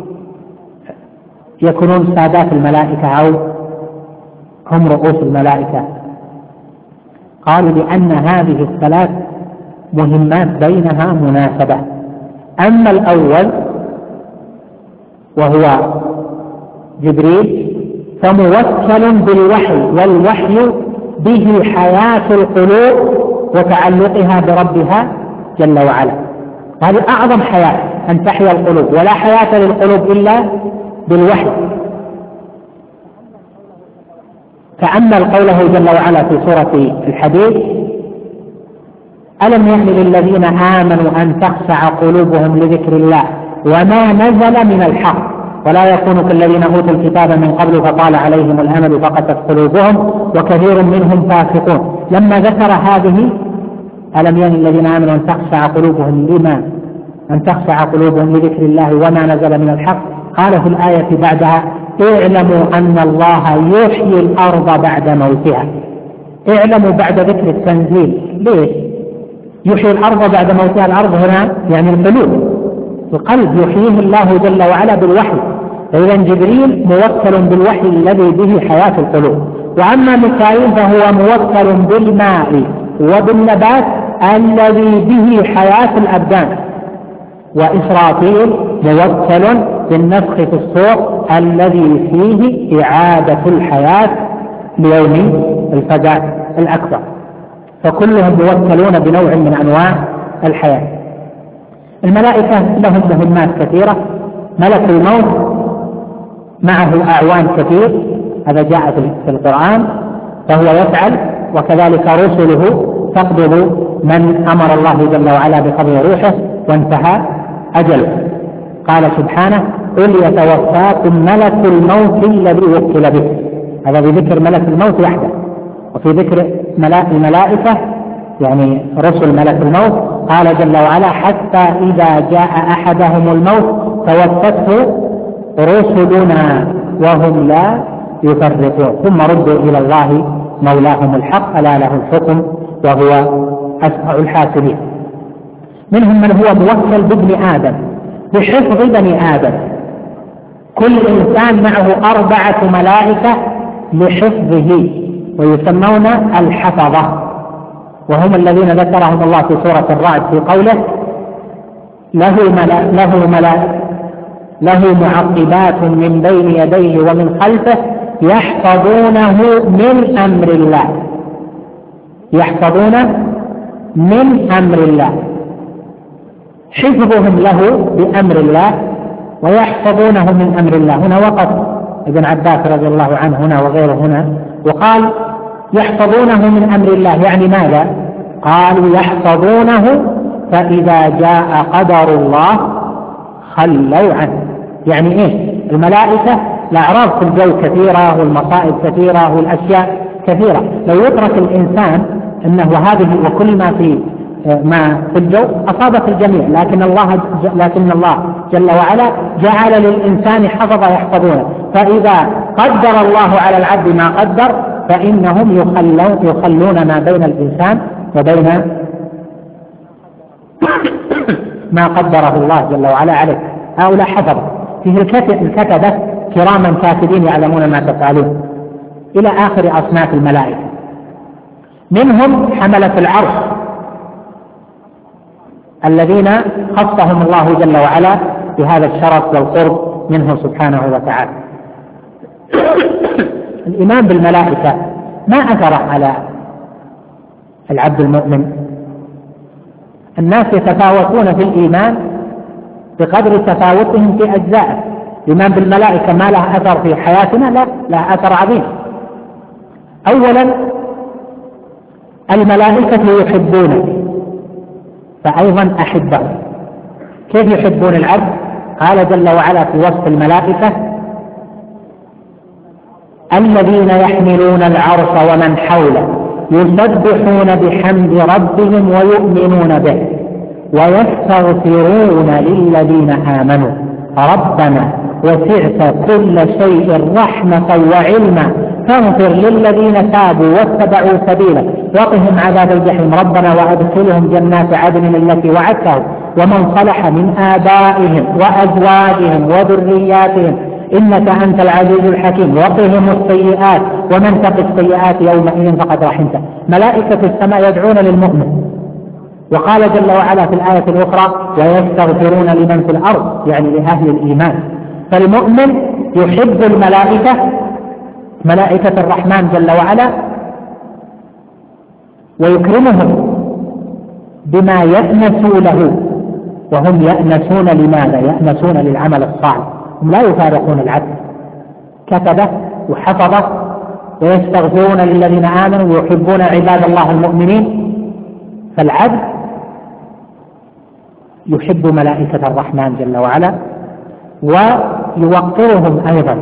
يكونون سادات الملائكة أو هم رؤوس الملائكة؟ قالوا لأن هذه الثلاث مهمات بينها مناسبة. أما الأول وهو جبريل فموكل بالوحي، والوحي به حياة القلوب وتعلقها بربها جل وعلا. هذه أعظم حياة أن تحيا القلوب، ولا حياة للقلوب إلا بالوحي. تأمل قوله جل وعلا في سورة الحديد ألم يأن للذين آمنوا أن تخشع قلوبهم لذكر الله وما نزل من الحق ولا يكونوا كالذين أوتوا الكتاب من قبل فطال عليهم الأمل فقست قلوبهم وكثير منهم فاسقون. لما ذكر هذه ألم يأن للذين آمنوا أن تخشع قلوبهم لما أن تخشع قلوبهم لذكر الله وما نزل من الحق قال في الآية بعدها اعلموا أن الله يحيي الأرض بعد موتها. اعلموا بعد ذكر التنزيل. ليش يحيي الأرض بعد موتها؟ الأرض هنا يعني القلوب، القلب يحييه الله جل وعلا بالوحي. فإذا جبريل موكل بالوحي الذي به حياة القلوب. وأما ميكائيل فهو موكل بالماء وبالنبات الذي به حياة الأبدان. وإسرافيل موكل بالنفخ في الصور الذي فيه إعادة الحياة ليوم الفزع الأكبر. فكلهم موكلون بنوع من أنواع الحياة. الملائكة لهم مهمات كثيرة. ملك الموت معه أعوان كثير، هذا جاء في القرآن، فهو يفعل، وكذلك رسله تقبض من أمر الله جل وعلا بقبض روحه وانتهى أجله. قال سبحانه قل يتوفاكم ملك الموت الذي وكل به. هذا بذكر ملك الموت وحده. وفي ذكر الملائكة يعني رسل ملك الموت قال جل وعلا حتى إذا جاء أحدهم الموت توفته رسلنا وهم لا يفرطون ثم ردوا إلى الله مولاهم الحق ألا له الحكم وهو أسرع الحاسبين. منهم من هو موكل بابن آدم بحفظ بني آدم. كل إنسان معه أربعة ملائكة لحفظه ويسمون الحفظة، وهم الذين ذكرهم الله في سورة الرعد في قوله له ملا له ملا له معقبات من بين يديه ومن خلفه يحفظونه من أمر الله. يحفظون من أمر الله. حفظهم له بأمر الله ويحفظونه من أمر الله. هنا وقف ابن عباس رضي الله عنه هنا وغيره هنا وقال يحفظونه من أمر الله، يعني ماذا؟ قالوا يحفظونه فإذا جاء قدر الله خلوا عنه. يعني إيه؟ الملائكة الأعراض في الجو كثيرة والمصائب كثيرة والأشياء كثيرة، لو يترك الإنسان أنه هذه وكل ما في ما في الجو أصابت الجميع، لكن الله لكن الله جل وعلا جعل للإنسان حفظ يحفظونه، فإذا قدر الله على العبد ما قدر فإنهم يخلون, يخلون ما بين الإنسان وبين ما قدره الله جل وعلا عليه. هؤلاء حفظ فيه الكتبة كراما كاتبين يعلمون ما تفعلون إلى آخر أصناف الملائكة. منهم حملة العرش الذين خصهم الله جل وعلا بهذا الشرف والقرب منه سبحانه وتعالى. الإيمان بالملائكة ما أثر على العبد المؤمن. الناس يتفاوتون في الإيمان بقدر تفاوتهم في أجزائه. الإيمان بالملائكة ما له أثر في حياتنا؟ لا، له أثر عظيم. أولا الملائكة يحبونك فأيضا أحبهم. كيف يحبون العبد؟ قال جل وعلا في وصف الملائكة الذين يحملون العرش ومن حوله يسبحون بحمد ربهم ويؤمنون به ويستغفرون للذين آمنوا ربنا وسعت كل شيء رحمة وعلما فاغفر للذين تابوا واتبعوا سبيلك وقهم عذاب الجحيم ربنا وأدخلهم جنات عدن التي وعدتهم ومن صلح من آبائهم وأزواجهم وذرياتهم إنك أنت العزيز الحكيم وقهم السيئات ومن تق السيئات يومئذ فقد رحمته. ملائكة السماء يدعون للمؤمن. وقال جل وعلا في الآية الأخرى ويستغفرون لمن في الأرض، يعني لأهل الإيمان. فالمؤمن يحب الملائكة ملائكة الرحمن جل وعلا ويكرمهم بما يأنسوا له، وهم يأنسون لماذا؟ يأنسون للعمل الصالح، هم لا يفارقون العبد. كتبه وحفظه ويستغفرون للذين آمنوا ويحبون عباد الله المؤمنين. فالعبد يحب ملائكة الرحمن جل وعلا ويوقرهم أيضا.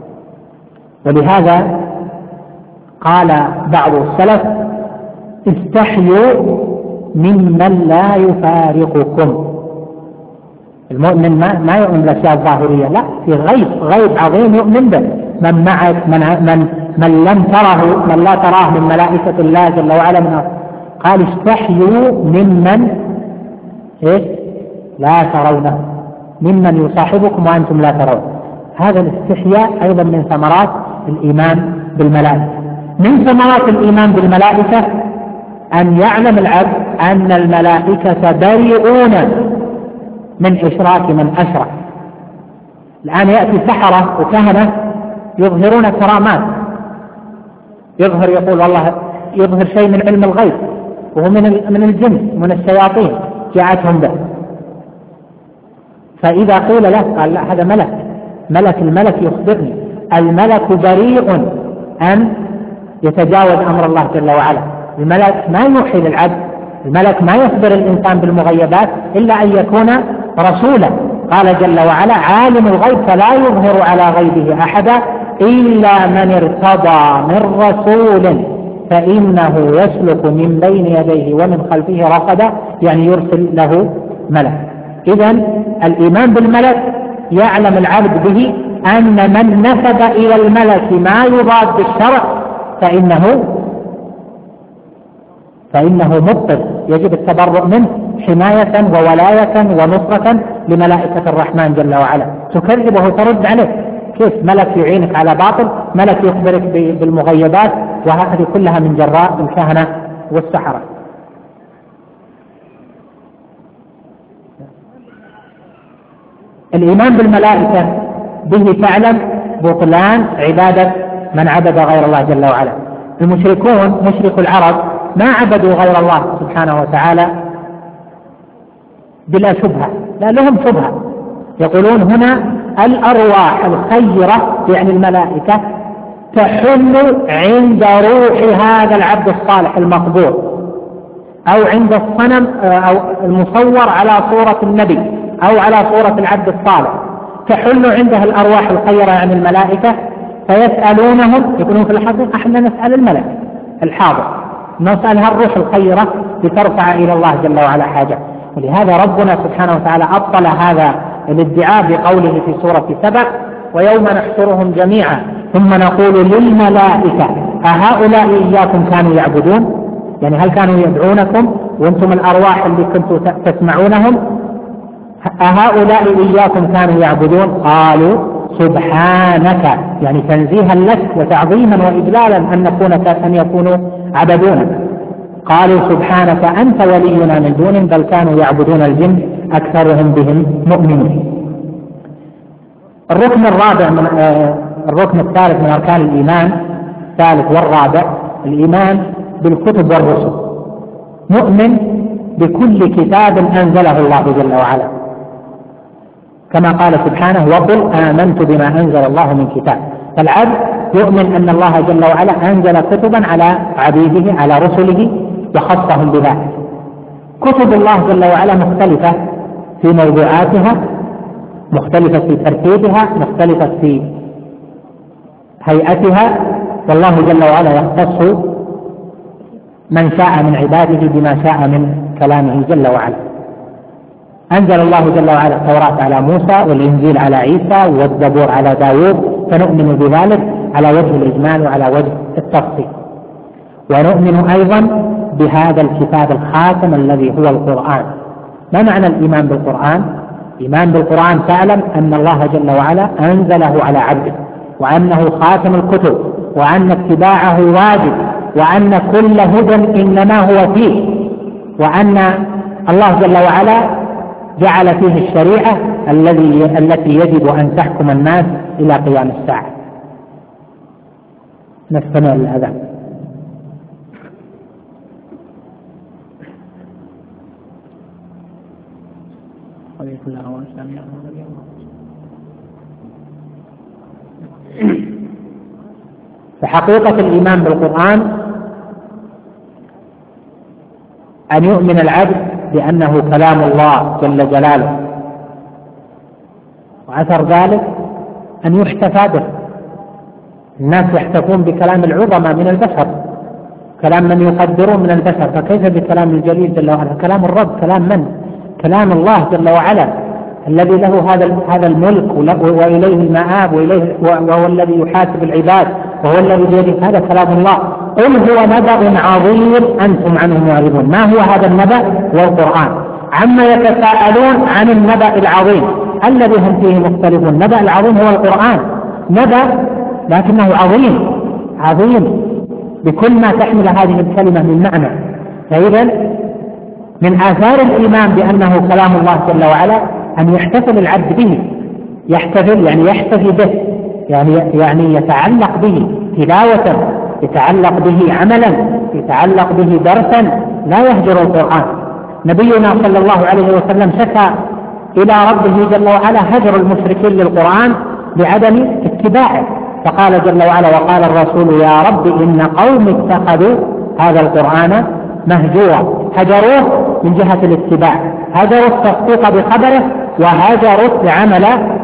ولهذا قال بعض السلف استحيوا ممن لا يفارقكم. المؤمن ما, ما يؤمن بالأشياء الظاهرية، لا، في غيب غيب عظيم يؤمن به. من معك من, من, من لم تره من لا تراه من ملائكة الله جل وعلا من قال استحيوا ممن إيه؟ لا ترونه، ممن يصاحبكم وأنتم لا ترون. هذا الاستحياء أيضا من ثمرات الإيمان بالملائكة. من ثمرات الإيمان بالملائكة أن يعلم العبد أن الملائكة بريئون من إشراك من أشرك. الآن يأتي سحرة وكهنة يظهرون كرامات، يظهر يقول والله يظهر شيء من علم الغيب وهو من من الجن من الشياطين جاءتهم به. فإذا قيل له قال لا هذا ملك ملك الملك يخبرني. الملك بريء أن يتجاوز أمر الله جل وعلا. الملك ما يوحي للعبد، الملك ما يخبر الإنسان بالمغيبات إلا أن يكون رسولا. قال جل وعلا عالم الغيب فلا يظهر على غيبه أحدا إلا من ارتضى من رسول فإنه يسلك من بين يديه ومن خلفه رصدا، يعني يرسل له ملك. إذن الإيمان بالملك يعلم العبد به أن من نسب إلى الملك ما يضاد بالشرع فإنه فإنه مبطل، يجب التبرؤ منه حماية وولاية ونصرة لملائكة الرحمن جل وعلا. تكذبه وترد عليه. كيف ملك يعينك على باطل؟ ملك يخبرك بالمغيبات، وهذه كلها من جراء الكهنة والسحرة. الإيمان بالملائكة به تعلم بطلان عبادة من عبد غير الله جل وعلا. المشركون مشرك العرب ما عبدوا غير الله سبحانه وتعالى بلا شبهة، لا لهم شبهة. يقولون هنا الأرواح الخيرة يعني الملائكة تحل عند روح هذا العبد الصالح المقبور، أو عند الصنم أو المصور على صورة النبي أو على صورة العبد الصالح، تحل عندها الأرواح الخيرة يعني الملائكة، فيسألونهم، يقولون في الحقيقة احنا نسأل الملك الحاضر، نسألها الروح الخيرة لترفع إلى الله جل وعلا حاجة. ولهذا ربنا سبحانه وتعالى أبطل هذا الادعاء بقوله في سورة سبع: ويوم نحشرهم جميعا ثم نقول للملائكة أهؤلاء إياكم كانوا يعبدون؟ يعني هل كانوا يدعونكم وأنتم الأرواح اللي كنتم تسمعونهم؟ أهؤلاء إياكم كانوا يعبدون؟ قالوا سبحانك، يعني تنزيها لك وتعظيما وإجلالا أن نكون أن يكونوا عبدونك. قالوا سبحانك أنت ولينا من دونهم بل كانوا يعبدون الجن أكثرهم بهم مؤمنون. الركن الرابع من آه الركن الثالث من أركان الإيمان، الثالث والرابع، الإيمان بالكتب والرسل. نؤمن بكل كتاب أنزله الله جل وعلا، كما قال سبحانه: وقل آمنت بما أنزل الله من كتاب. فالعبد يؤمن أن الله جل وعلا أنزل كتبا على عبيده على رسله وخصهم بذلك. كتب الله جل وعلا مختلفة في موضوعاتها، مختلفة في ترتيبها، مختلفة في هيئتها، والله جل وعلا يختص من شاء من عباده بما شاء من كلامه جل وعلا. أنزل الله جل وعلا التوراة على موسى والإنجيل على عيسى والزبور على داود، فنؤمن بذلك على وجه الإجمال وعلى وجه التفصيل. ونؤمن أيضا بهذا الكتاب الخاتم الذي هو القرآن. ما معنى الإيمان بالقرآن؟ الإيمان بالقرآن تعلم أن الله جل وعلا أنزله على عبده، وأنه خاتم الكتب، وأن اتباعه واجب، وأن كل هدى إنما هو فيه، وأن الله جل وعلا جعل فيه الشريعة الذي التي يجب أن تحكم الناس إلى قيام الساعة. نستمع للأذان. فحقيقة الإيمان بالقرآن أن يؤمن العبد بأنه كلام الله جل جلاله، وأثر ذلك أن يحتفى به. الناس يحتفون بكلام العظماء من البشر، كلام من يقدرون من البشر، فكيف بكلام الجليل جل وعلا؟ كلام الرب، كلام من؟ كلام الله جل وعلا الذي له هذا هذا الملك وإليه المآب، وإليه وهو الذي يحاسب العباد، وهو الذي بيده. هذا كلام الله. قل هو نبأ عظيم أنتم عنه معرضون. ما هو هذا النبأ؟ هو القرآن. عما يتساءلون عن النبأ العظيم الذي هم فيه مختلفون. النبأ العظيم هو القرآن، نبأ لكنه عظيم، عظيم بكل ما تحمل هذه الكلمة من معنى. فإذا من آثار الإيمان بأنه كلام الله جل وعلا أن يحتفل العبد به. يحتفل يعني يحتفي به، يعني يعني يتعلق به تلاوة، يتعلق به عملا، يتعلق به درسا، لا يهجر القرآن. نبينا صلى الله عليه وسلم شكى إلى ربه جل وعلا هجر المشركين للقرآن بعدم اتباعه، فقال جل وعلا: وقال الرسول يا رب إن قوم اتخذوا هذا القرآن مهجورا. هجروه من جهة الاتباع، هجروا التصديق بخبره، وهجروا العمل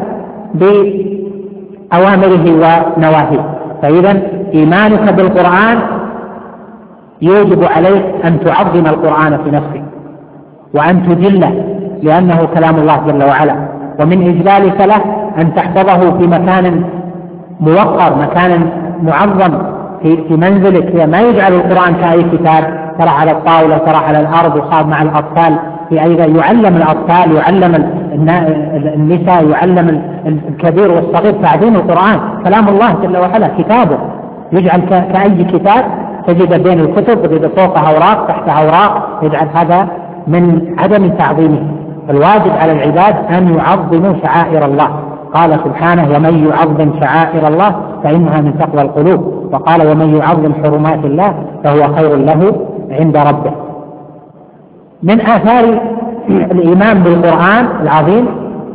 بأوامره ونواهيه. فإذا إيمانك بالقرآن يجب عليك أن تعظم القرآن في نفسك وأن تجله، لأنه كلام الله جل وعلا. ومن إجلالك له أن تحفظه في مكان موقر، مكان معظم في في منزلك. ما يجعل القرآن كأي كتاب ترى على الطاولة، ترى على الأرض، وصار مع الأطفال. في أيضا يعلم الأطفال، يعلم النساء، يعلم الكبير والصغير تعظيم القرآن. كلام الله جل وعلا كتابه، يجعل كأي كتاب تجد بين الكتب، تجد فوقها أوراق تحتها أوراق، يجعل هذا من عدم تعظيمه. فالواجب على العباد أن يعظموا شعائر الله. قال سبحانه: ومن يعظم شعائر الله فإنها من تقوى القلوب. وقال: ومن يعظم حرمات الله فهو خير له عند ربه. من آثار الإيمان بالقرآن العظيم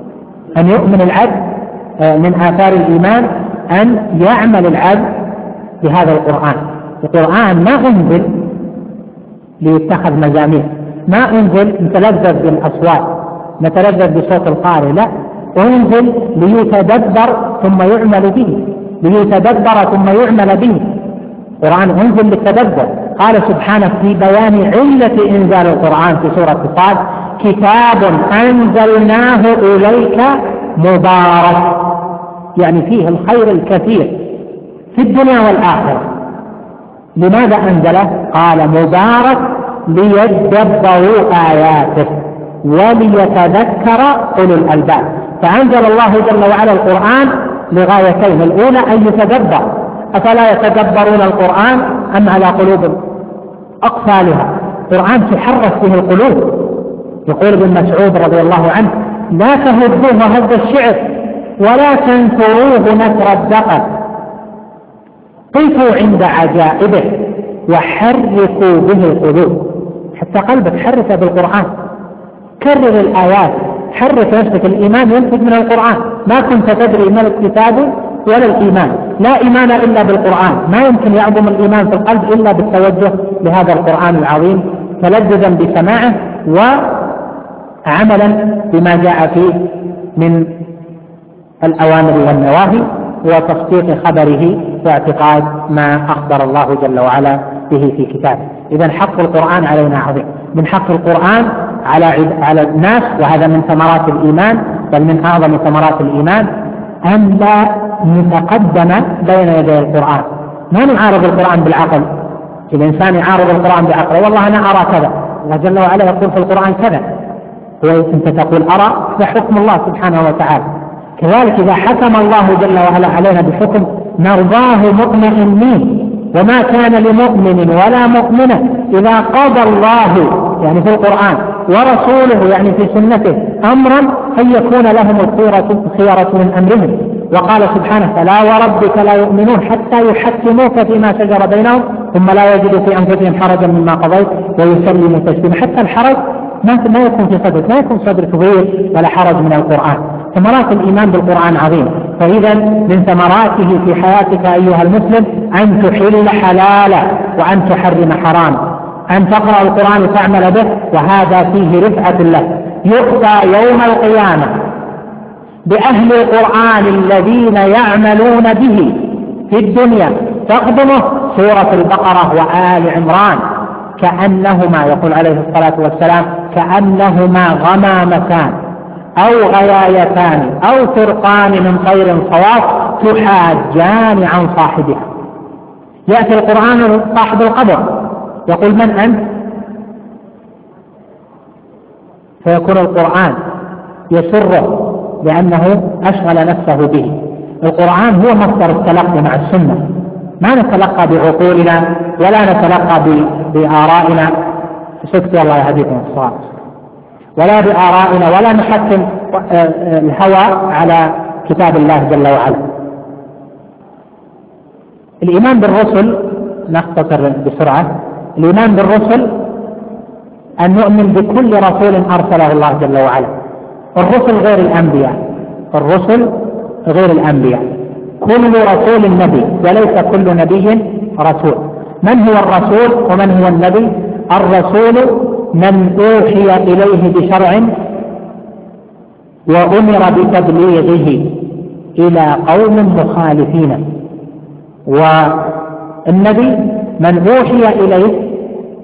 أن يؤمن العبد من آثار الإيمان أن يعمل العبد بهذا القرآن. القرآن ما أنزل ليتخذ مزامير، ما أنزل نتلذذ بالأصوات نتلذذ بصوت القارئ، لا، أنزل ليتدبر ثم يعمل به، ليتدبر ثم يعمل به. القرآن أنزل للتدبر. قال سبحانه في بيان علة إنزال القرآن في سورة صاد: كتاب أنزلناه إليك مبارك، يعني فيه الخير الكثير في الدنيا والآخرة. لماذا أنزله؟ قال مبارك ليدبروا آياته وليتذكر أولو الألباب. فأنزل الله جل وعلا القرآن لغايتين: الأولى أن يتدبر، أفلا يتدبرون القرآن أم على قلوب أقفالها؟ القرآن تحرك به القلوب. يقول ابن مسعود رضي الله عنه: لا تهدوه هد الشعر ولا تنثروه نثر الدقل، قفوا عند عجائبه وحركوا به القلوب. حتى قلبك حرك بالقرآن، كرر الآيات، حرك نفسك. الإيمان ينتج من القرآن، ما كنت تدري ما الكتاب ولا الإيمان. لا إيمان إلا بالقرآن، ما يمكن يعظم الإيمان في القلب إلا بالتوجه لهذا القرآن العظيم، تلذذا بسماعه وعملا بما جاء فيه من الأوامر والنواهي وتصديق خبره واعتقاد ما أخبر الله جل وعلا به في كتابه. إذن حق القرآن علينا عظيم. من حق القرآن على على الناس، وهذا من ثمرات الإيمان، بل من أعظم ثمرات الإيمان، أن لا نتقدم بين يدي القرآن. ما نعارض القرآن بالعقل. الإنسان يعارض القرآن بعقله: والله أنا أرى كذا، الله جل وعلا يقول في القرآن كذا، وأنت تقول أرى، فحكم الله سبحانه وتعالى. كذلك إذا حكم الله جل وعلا علينا بحكم نرضاه مطمئنين. وما كان لمؤمن ولا مؤمنة إذا قضى الله، يعني في القرآن، ورسوله، يعني في سنته، أمرا أن يكون لهم الخيرة من أمرهم. وقال سبحانه: فلا وربك لا يؤمنون حتى يحكموك فيما شجر بينهم ثم لا يجدوا في أنفسهم حرجا مما قضيت ويسلموا تسليما. حتى الحرج ما يكون في صدرك، ما يكون صدر كبير ولا حرج من القرآن. ثمرات الإيمان بالقرآن عظيم. فإذا من ثمراته في حياتك أيها المسلم أن تحل حلالا وأن تحرم حرام، أن تقرأ القرآن وتعمل به، وهذا فيه رفعة له. يؤتى يوم القيامة بأهل القرآن الذين يعملون به في الدنيا، تقدمه سورة البقرة وآل عمران كأنهما، يقول عليه الصلاة والسلام: كأنهما غمامتان أو غيايتان أو فرقان من طير صواف تحاجان عن صاحبها. يأتي القرآن صاحب القبر يقول: من أنت؟ فيكون القرآن يسره لأنه أشغل نفسه به. القرآن هو مصدر التلقي مع السنة، ما نتلقى بعقولنا ولا نتلقى بآرائنا، سكت الله يهديكم الصواب، ولا بآرائنا، ولا نحكم الهوى على كتاب الله جل وعلا. الإيمان بالرسل، نختصر بسرعة. الإيمان بالرسل أن نؤمن بكل رسول أرسله الله جل وعلا. الرسل غير الأنبياء، الرسل غير الأنبياء، كل رسول نبي وليس كل نبي رسول. من هو الرسول ومن هو النبي؟ الرسول من أوحي إليه بشرع وأمر بتبليغه إلى قوم مخالفين، والنبي من أوحي إليه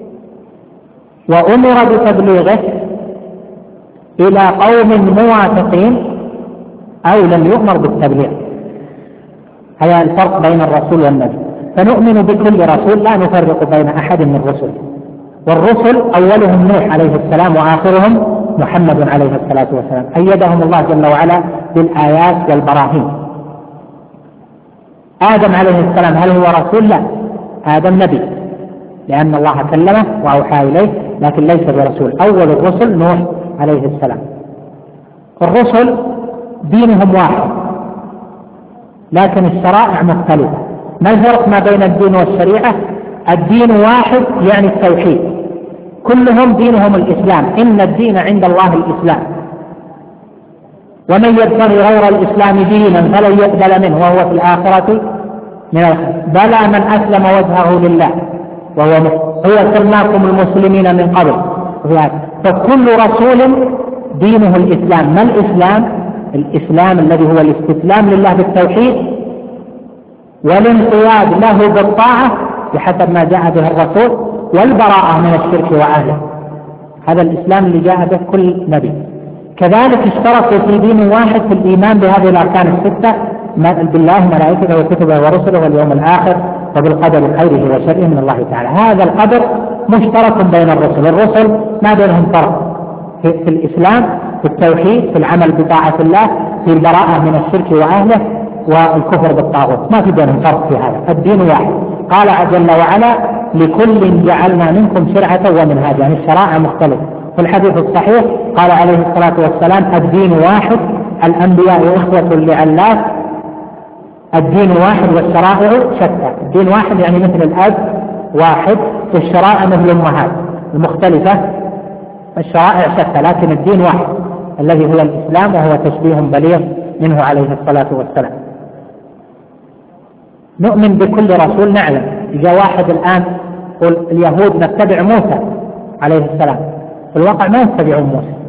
وأمر بتبليغه إلى قوم موافقين أو لم يؤمر بالتبليغ. هذا الفرق بين الرسول والنبي. فنؤمن بكل رسول، لا نفرق بين أحد من الرسل. والرسل أولهم نوح عليه السلام وآخرهم محمد عليه الصلاة والسلام، أيدهم الله جل وعلا بالآيات والبراهين. آدم عليه السلام هل هو رسول؟ لا، آدم نبي لأن الله كلمه وأوحى إليه، لكن ليس برسول. أول الرسل نوح عليه السلام. الرسل دينهم واحد لكن الشرائع مختلفة. ما الفرق ما بين الدين والشريعة؟ الدين واحد يعني التوحيد، كلهم دينهم الإسلام، إن الدين عند الله الإسلام. ومن يبتغي غير الإسلام دينا فلن يقبل منه وهو في الآخرة من الخير. بلى من أسلم وجهه لله وهو هو سماكم المسلمين من قبل. فكل رسول دينه الإسلام. ما الإسلام؟ الإسلام الذي هو الاستسلام لله بالتوحيد والانقياد له بالطاعة بحسب ما جاء به الرسول والبراءة من الشرك وأهله. هذا الإسلام اللي جاء به كل نبي. كذلك اشتركوا في دين واحد في الإيمان بهذه الأركان الستة: بالله وملائكته وكتبه ورسله واليوم الآخر وبالقدر خيره وشره من الله تعالى. هذا القدر مشترك بين الرسل. الرسل ما بينهم فرق في, في الإسلام، في التوحيد، في العمل بطاعة الله، في البراءة من الشرك وأهله والكفر بالطاغوت، ما في بينهم فرق في هذا. الدين واحد. قال جل وعلا: لكل جعلنا منكم شرعة ومنهاجا، يعني الشرائع مختلفة. في الحديث الصحيح قال عليه الصلاة والسلام: الدين واحد، الأنبياء إخوة لعلات، الدين واحد والشرائع شتى. الدين واحد يعني مثل الأب واحد، والشرائع مثل الأمهات المختلفة، الشرائع شتى، لكن الدين واحد الذي هو الإسلام، وهو تشبيه بليغ منه عليه الصلاة والسلام. نؤمن بكل رسول. نعلم إذا واحد الآن يقول اليهود نتبع موسى عليه السلام، في الواقع ما يتبعون موسى.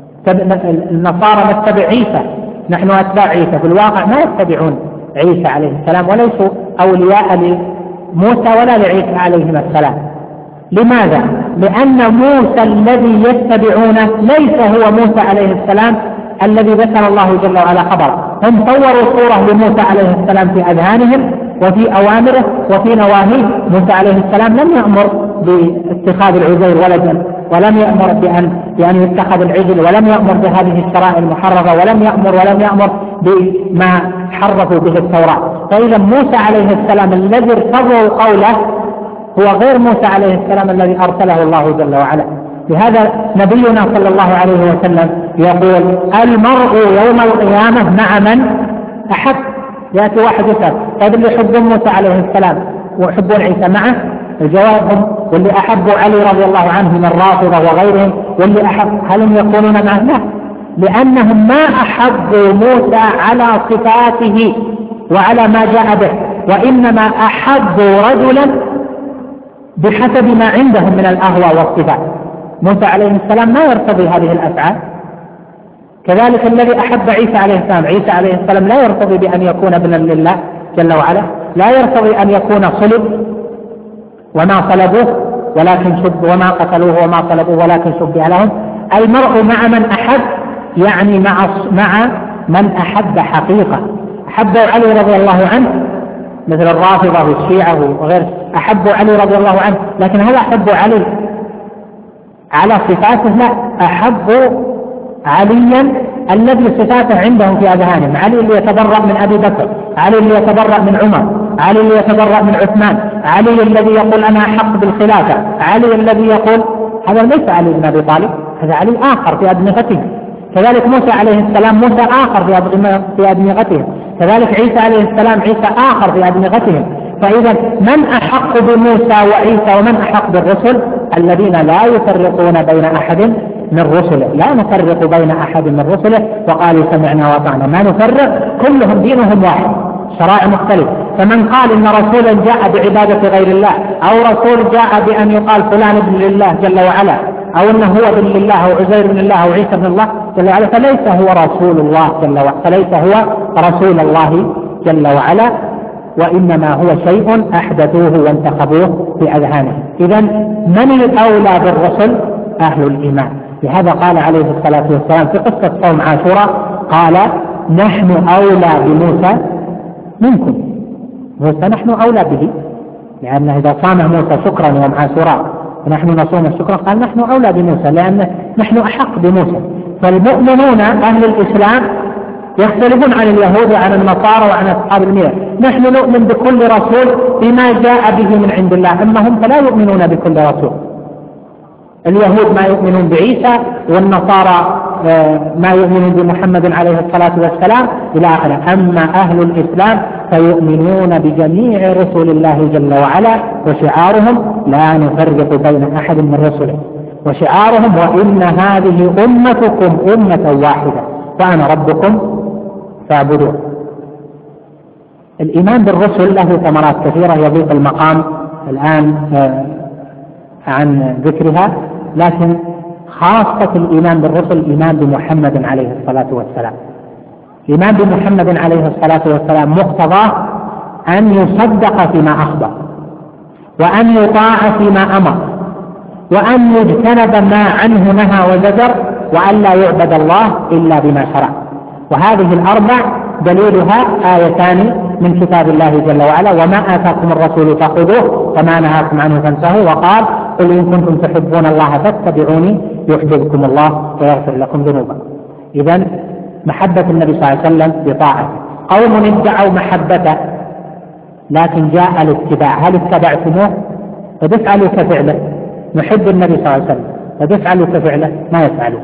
النصارى نتبع عيسى، نحن أتباع عيسى، في الواقع ما يتبعون عيسى عليه السلام، وليسوا أولياء لموسى ولا لعيسى عليهما السلام. لماذا؟ لأن موسى الذي يتبعونه ليس هو موسى عليه السلام الذي ذكر الله جل وعلا خبره. هم صوروا صورة لموسى عليه السلام في أذهانهم وفي أوامره وفي نواهيه. موسى عليه السلام لم يأمر باتخاذ العزير ولدا، ولم يأمر بأن يعني يتخذ العجل، ولم يأمر بهذه الشرائع المحرفة، ولم يأمر ولم يأمر بما حرفوا به التوراة. فإذا موسى عليه السلام الذي ارتضوا قوله هو غير موسى عليه السلام الذي أرسله الله جل وعلا. لهذا نبينا صلى الله عليه وسلم يقول: المرء يوم القيامة مع من أحب. يأتي واحد يسأل: طيب اللي يحبون موسى عليه السلام ويحبون عيسى معه؟ الجواب: هم واللي أحبوا علي رضي الله عنه من الرافضة وغيرهم، واللي أحب هل هم يكونون معه؟ لا، لأنهم ما أحبوا موسى على صفاته وعلى ما جاء به، وإنما أحبوا رجلا بحسب ما عندهم من الأهواء والصفات. موسى عليه السلام ما يرتضي هذه الأفعال. كذلك الذي أحب عيسى عليه السلام، عيسى عليه السلام لا يرتضي بأن يكون ابنا لله جل وعلا، لا يرتضي أن يكون صلب وما صلبوه ولكن شب، وما قتلوه وما صلبوه ولكن شبه لهم. المرء مع من أحب، يعني مع مع من أحب حقيقة. أحبوا علي رضي الله عنه مثل الرافضة والشيعة وغير، أحبوا علي رضي الله عنه، لكن هل أحبوا علي على صفاته؟ لا، أحبوا عليا الذي صفاته عندهم في أذهانهم. علي اللي يتبرأ من أبي بكر، علي اللي يتبرأ من عمر، علي اللي يتبرأ من عثمان، علي الذي يقول أنا أحق بالخلافة، علي الذي يقول هذا ليس علي بن أبي طالب، هذا علي آخر في أدمغته. كذلك موسى عليه السلام موسى آخر في أدمغتهم، كذلك عيسى عليه السلام عيسى آخر في أدمغتهم. فإذا من أحق بموسى وعيسى ومن أحق بالرسل؟ الذين لا يفرقون بين أحد من رسله، لا نفرق بين أحد من رسله، وقالوا سمعنا وأطعنا، ما نفرق، كلهم دينهم واحد، شرائع مختلفة. فمن قال إن رسولا جاء بعبادة غير الله، أو رسول جاء بأن يقال فلان ابن لله جل وعلا، أو أنه هو ابن لله أو عزير ابن الله أو عيسى ابن الله جل وعلا، فليس هو رسول الله جل وعلا، فليس هو رسول الله جل وعلا، وإنما هو شيء أحدثوه وانتخبوه في أذهانهم. إذن من الأولى بالرسل؟ أهل الإيمان. لهذا قال عليه الصلاة والسلام في قصة صوم عاشوراء قال: نحن أولى بموسى منكم. موسى نحن أولى به، لأن إذا صام موسى شكرا يوم عاشوراء ونحن نصوم الشكر، قال نحن أولى بموسى لأن نحن أحق بموسى. فالمؤمنون أهل الإسلام يختلفون عن اليهود وعن النصارى وعن أصحاب المياه. نحن نؤمن بكل رسول بما جاء به من عند الله، أما هم فلا يؤمنون بكل رسول. اليهود ما يؤمنون بعيسى، والنصارى ما يؤمنون بمحمد عليه الصلاة والسلام إلى آخره. أما أهل الإسلام فيؤمنون بجميع رسل الله جل وعلا، وشعارهم لا نفرق بين أحد من رسله، وشعارهم وإن هذه أمتكم أمة واحدة. وأنا ربكم فاعبدون. الإيمان بالرسل له ثمرات كثيرة يضيق المقام الآن عن ذكرها، لكن خاصة الإيمان بالرسل الإيمان بمحمد عليه الصلاة والسلام. الإيمان بمحمد عليه الصلاة والسلام مقتضاه أن يصدق فيما أخبر، وأن يطاع فيما أمر، وأن يجتنب ما عنه نهى وزجر، وأن لا يعبد الله إلا بما شرع. وهذه الأربع دليلها آيتان من كتاب الله جل وعلا: وما آتاكم الرسول فخذوه وما نهاكم عنه فانتهوا، وقال: قل إن كنتم تحبون الله فاتبعوني يحببكم الله ويغفر لكم ذنوبكم. إذن محبة النبي صلى الله عليه وسلم بطاعته. قوم ادعوا محبته لكن جاء الاتباع، هل اتبعتموه؟ فدفعلوا كفعله. نحب النبي صلى الله عليه وسلم فدفعلوا كفعله، ما يفعلوا.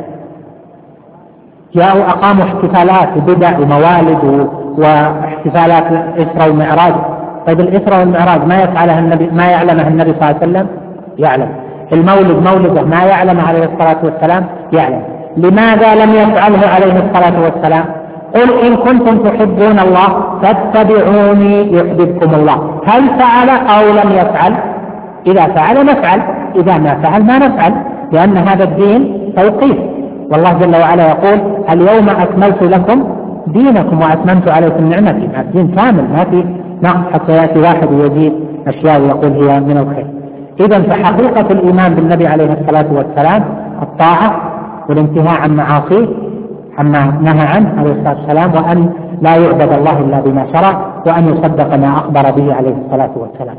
جاءوا أقاموا احتفالات وبدع وموالد واحتفالات الإسراء والمعراج. طيب الإسراء والمعراج ما يفعلها النبي، ما يعلمها النبي صلى الله عليه وسلم؟ يعلم. المولد مولده ما يعلم عليه الصلاة والسلام؟ يعلم. لماذا لم يفعله عليه الصلاة والسلام؟ قل إن كنتم تحبون الله فاتبعوني يحببكم الله. هل فعل أو لم يفعل؟ إذا فعل نفعل، إذا ما فعل ما نفعل، لأن هذا الدين توقيف. والله جل وعلا يقول: اليوم أكملت لكم دينكم وأتممت عليكم نعمتي. الدين كامل ما في نقص حتى يأتي واحد ويزيد أشياء ويقول هي من الخير. إذن فحقيقة الإيمان بالنبي عليه الصلاة والسلام الطاعة والانتهاء عن معاصيه عما نهى عنه عليه الصلاة والسلام، وأن لا يعبد الله إلا بما شرع، وأن يصدق ما أخبر به عليه الصلاة والسلام.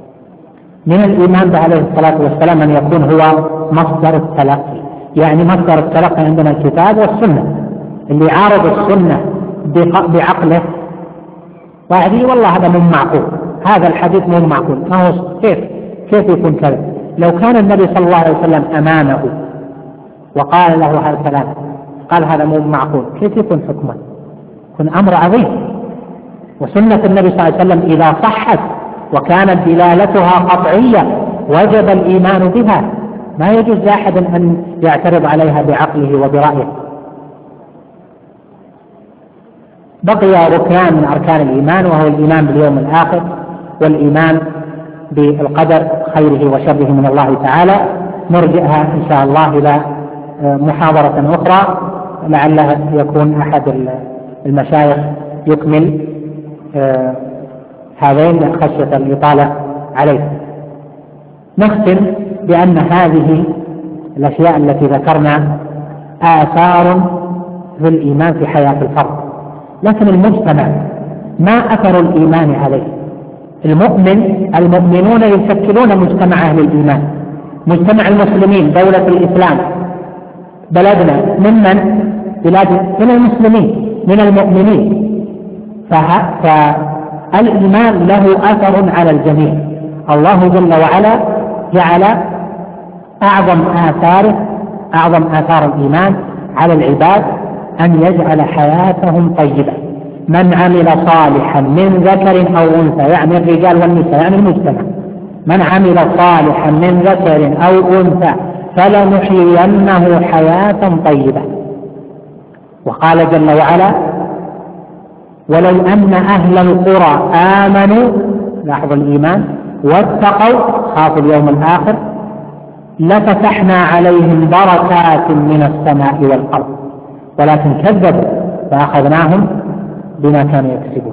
من الإيمان به عليه الصلاة والسلام أن يكون هو مصدر التلقي، يعني مصدر التلقي عندنا الكتاب والسنة. اللي يعارض السنة بعقله وعدي والله هذا مو معقول، هذا الحديث مو معقول، ما هو كيف كيف يكون كذا؟ لو كان النبي صلى الله عليه وسلم أمامه وقال له هذا الكلام، قال هذا مو معقول، كيف يكون حكما؟ يكون أمر عظيم. وسنة النبي صلى الله عليه وسلم إذا صحت وكانت دلالتها قطعية وجب الإيمان بها، ما يجوز لأحد أن يعترض عليها بعقله وبرأيه. بقي ركنان من أركان الإيمان، وهو الإيمان باليوم الآخر والإيمان بالقدر خيره وشره من الله تعالى. نرجئها إن شاء الله إلى محاضرة أخرى، لعلها يكون أحد المشايخ يكمل هذين خشية الإطالة عليه. نختم بأن هذه الأشياء التي ذكرنا آثار في الإيمان في حياة الفرد، لكن المجتمع ما أثر الإيمان عليه؟ المؤمن المؤمنون يشكلون مجتمع أهل الإيمان، مجتمع المسلمين، دولة الإسلام، بلدنا ممن بلاد من المسلمين من المؤمنين، فالإيمان له أثر على الجميع. الله جل وعلا جعل أعظم آثاره أعظم آثار الإيمان على العباد أن يجعل حياتهم طيبة. من عمل صالحا من ذكر أو أنثى، يعني الرجال والنساء، يعني المجتمع، من عمل صالحا من ذكر أو أنثى فلنحيينه حياة طيبة. وقال جل وعلا: ولو أن أهل القرى آمنوا، لاحظوا الإيمان، واتقوا، خافوا اليوم الآخر، لفتحنا عليهم بركات من السماء والأرض، ولكن كذبوا فأخذناهم بما كانوا يكسبون.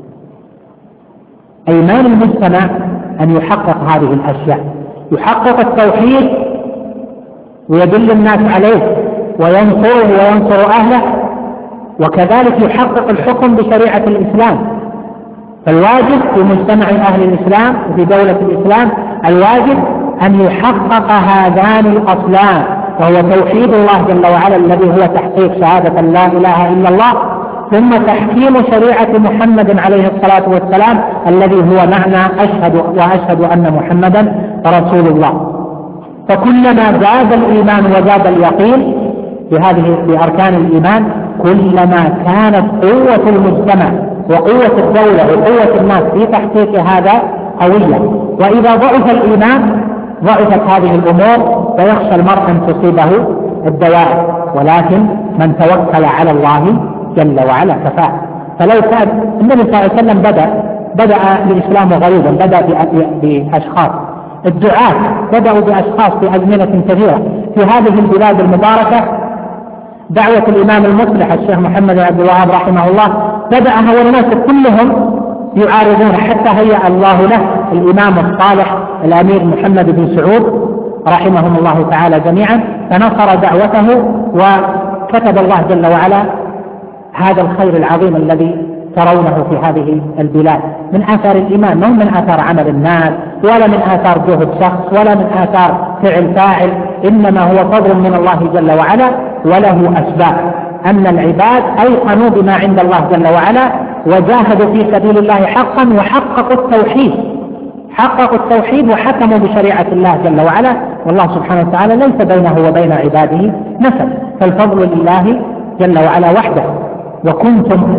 إيمان المجتمع أن يحقق هذه الأشياء، يحقق التوحيد ويدل الناس عليه وينصره وينصر أهله، وكذلك يحقق الحكم بشريعة الإسلام. فالواجب في مجتمع أهل الإسلام وفي دولة الإسلام الواجب أن يحقق هذان الأصلان، وهو توحيد الله جل وعلا الذي هو تحقيق شهادة لا إله إلا الله، ثم تحكيم شريعة محمد عليه الصلاة والسلام الذي هو معنى أشهد وأشهد أن محمدا رسول الله. فكلما زاد الإيمان وزاد اليقين بهذه بأركان الإيمان، كلما كانت قوة المجتمع وقوة الدولة وقوة الناس في تحقيق هذا قوية. وإذا ضعف الإيمان ضعفت هذه الأمور، ويخشى المرء أن تصيبه الدوائر. ولكن من توكل على الله جل وعلا كفاه. فلو كان النبي صلى الله عليه وسلم بدأ بدأ الإسلام غريبا، بدأ بأشخاص، الدعاة بدأوا بأشخاص في أزمنة كثيرة في هذه البلاد المباركة. دعوة الإمام المصلح الشيخ محمد بن عبد الوهاب رحمه الله بدأها والناس كلهم يعارضون، حتى هيأ الله له الإمام الصالح الأمير محمد بن سعود رحمهم الله تعالى جميعا، فنصر دعوته وكتب الله جل وعلا هذا الخير العظيم الذي ترونه في هذه البلاد من آثار الإيمان، مو من آثار عمل الناس ولا من آثار جهد شخص ولا من آثار فعل فاعل، إنما هو فضل من الله جل وعلا وله أسباب. أن العباد أيقنوا بما عند الله جل وعلا وجاهدوا في سبيل الله حقا وحققوا التوحيد، حققوا التوحيد وحكموا بشريعة الله جل وعلا، والله سبحانه وتعالى ليس بينه وبين عباده نسب، فالفضل لله جل وعلا وحده. وكنتم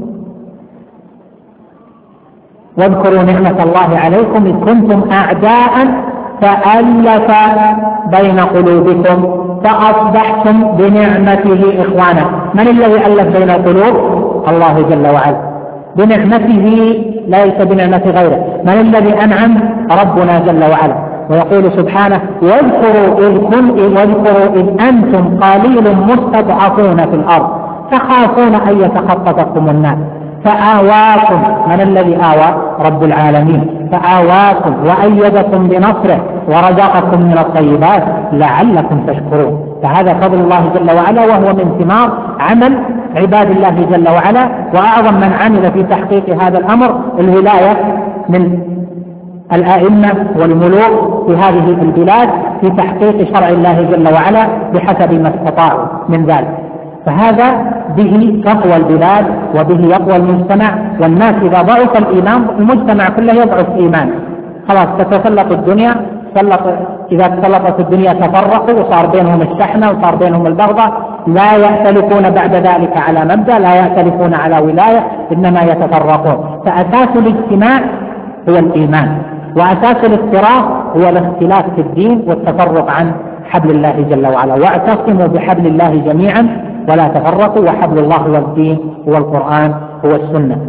واذكروا نعمة الله عليكم إذ كنتم أعداء فألف بين قلوبكم فأصبحتم بنعمته إخوانا. من الذي ألف بين القلوب؟ الله جل وعلا بنعمته، ليس بنعمة غيره. من الذي أنعم؟ ربنا جل وعلا. ويقول سبحانه واذكروا إذ, واذكروا إذ أنتم قليل مستضعفون في الأرض تخافون أن يتخطفكم الناس فآواكم. من الذي آوى؟ رب العالمين. فآواكم وأيدكم بنصره ورزقكم من الطيبات لعلكم تشكرون. فهذا فضل الله جل وعلا، وهو من ثمار عمل عباد الله جل وعلا. وأعظم من عمل في تحقيق هذا الأمر الولاية من الأئمة والملوك في هذه البلاد في تحقيق شرع الله جل وعلا بحسب ما استطاعوا من ذلك. فهذا به تقوى البلاد وبه يقوى المجتمع. والناس إذا ضعف الإيمان المجتمع كله يضعف إيمانه، خلاص تتسلط الدنيا. سلط إذا تسلطت الدنيا تفرقوا وصار بينهم الشحنة وصار بينهم البغضة، لا يأتلفون بعد ذلك على مبدأ، لا يأتلفون على ولاية، إنما يتفرقون. فأساس الاجتماع هو الإيمان، وأساس الافتراق هو الاختلاف في الدين والتفرق عن حبل الله جل وعلا. واعتصموا بحبل الله جميعا ولا تفرقوا، وحبل الله هو الدين هو القرآن هو السنة.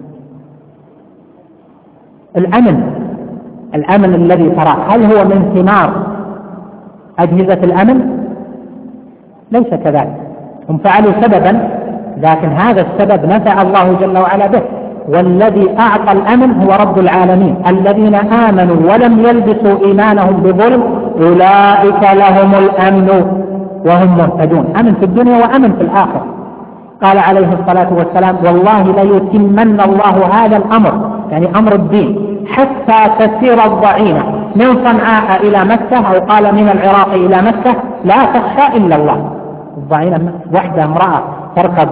الأمن الأمن الذي تراه هل هو من ثمار أجهزة الأمن؟ ليس كذلك. هم فعلوا سببا، لكن هذا السبب نفع الله جل وعلا به. والذي أعطى الأمن هو رب العالمين. الذين آمنوا ولم يلبسوا إيمانهم بظلم أولئك لهم الأمن وهم مهتدون. أمن في الدنيا وأمن في الآخرة. قال عليه الصلاة والسلام والله ليتمن الله هذا الأمر، يعني أمر الدين، حتى تسير الضعينة من صنعاء إلى مكة، أو قال من العراق إلى مكة، لا تخشى إلا الله. الضعينة وحدة امرأة تركب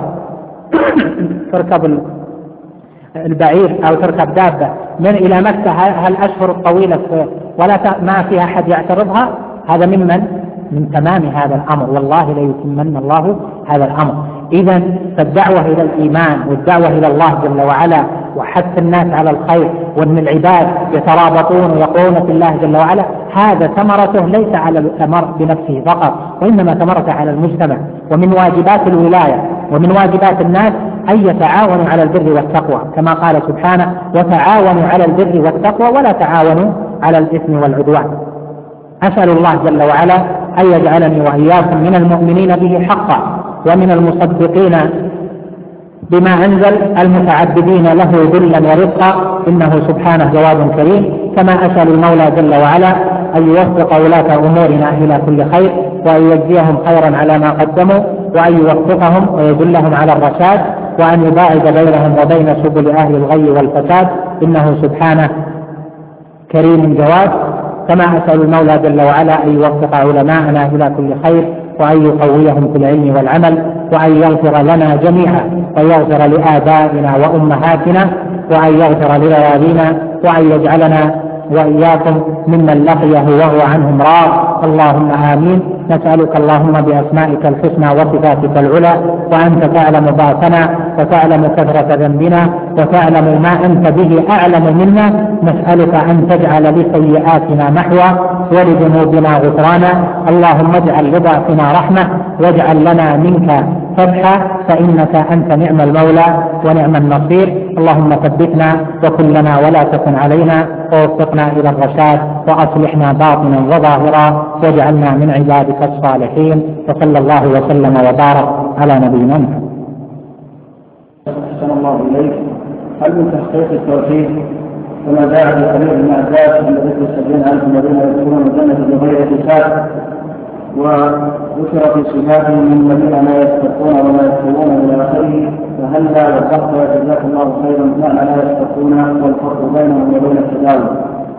تركب البعير أو تركب دابة من إلى مكة هالأشهر الطويلة ولا ما فيها أحد يعترضها، هذا ممن من تمام هذا الأمر. والله ليتمن الله هذا الأمر. إذا فالدعوة إلى الإيمان والدعوة إلى الله جل وعلا وحث الناس على الخير، وأن العباد يترابطون ويقولون في الله جل وعلا، هذا ثمرته ليس على الأمر بنفسه فقط، وإنما ثمرته على المجتمع. ومن واجبات الولاية ومن واجبات الناس أن يتعاونوا على البر والتقوى، كما قال سبحانه وتعاونوا على البر والتقوى ولا تعاونوا على الإثم والعدوان. أسأل الله جل وعلا أن يجعلني وإياكم من المؤمنين به حقا، ومن المصدقين بما أنزل، المتعبدين له ذلا ورزقا، إنه سبحانه جواد كريم. كما أسأل المولى جل وعلا أن يوفق ولاة أمورنا إلى كل خير، وأن يجزيهم خيرا على ما قدموا، وأن يوفقهم ويدلهم على الرشاد، وأن يباعد بينهم وبين سبل أهل الغي والفساد، إنه سبحانه كريم جواد. كما أسأل المولى جل وعلا أن يوفق علماءنا إلى كل خير، وأن يقويهم في العلم والعمل، وأن يغفر لنا جميعا، ويغفر لآبائنا وأمهاتنا، وأن يغفر لوالدينا، وأن يجعلنا وإياكم ممن لقيه وهو عنهم راض. اللهم آمين. نسألك اللهم بأسمائك الحسنى وصفاتك العلى، وأنت تعلم ضعفنا وتعلم كثرة ذنبنا وتعلم ما أنت به أعلم منا، نسألك أن تجعل لسيئاتنا محوى ولذنوبنا غفرانا. اللهم اجعل لضعفنا رحمة، واجعل لنا منك فتحا فإنك أنت نعم المولى ونعم النصير. اللهم ثبتنا وكن لنا ولا تكن علينا، ووفقنا إلى الرشاد، وأصلحنا باطنا وظاهرا، واجعلنا من عبادك الصالحين. وصلى الله وسلم وبارك على نبينا محمد. أحسن الله إليك. هل من تحقيق التوحيد كما جاء في حديث ابن عباس الذي في سبعين ألف الذين يدخلون الجنة بغير حساب، وذكر في صفاتهم من الذين لا يستقون ولا يستوون إلى آخره، فهل لا وضحت وجزاك الله خيرا معنى لا يستقون والفرق بينهم وبين التداول؟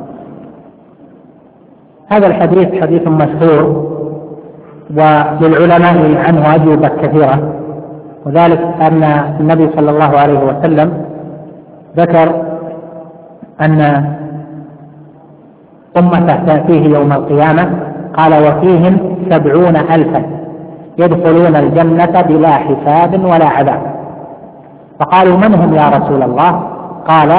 هذا الحديث حديث مشهور وللعلماء عنه أجوبة كثيرة، وذلك أن النبي صلى الله عليه وسلم ذكر أن أمته تأتيه يوم القيامة، قال وفيهم سبعون ألفا يدخلون الجنة بلا حساب ولا عذاب. فقالوا من هم يا رسول الله؟ قال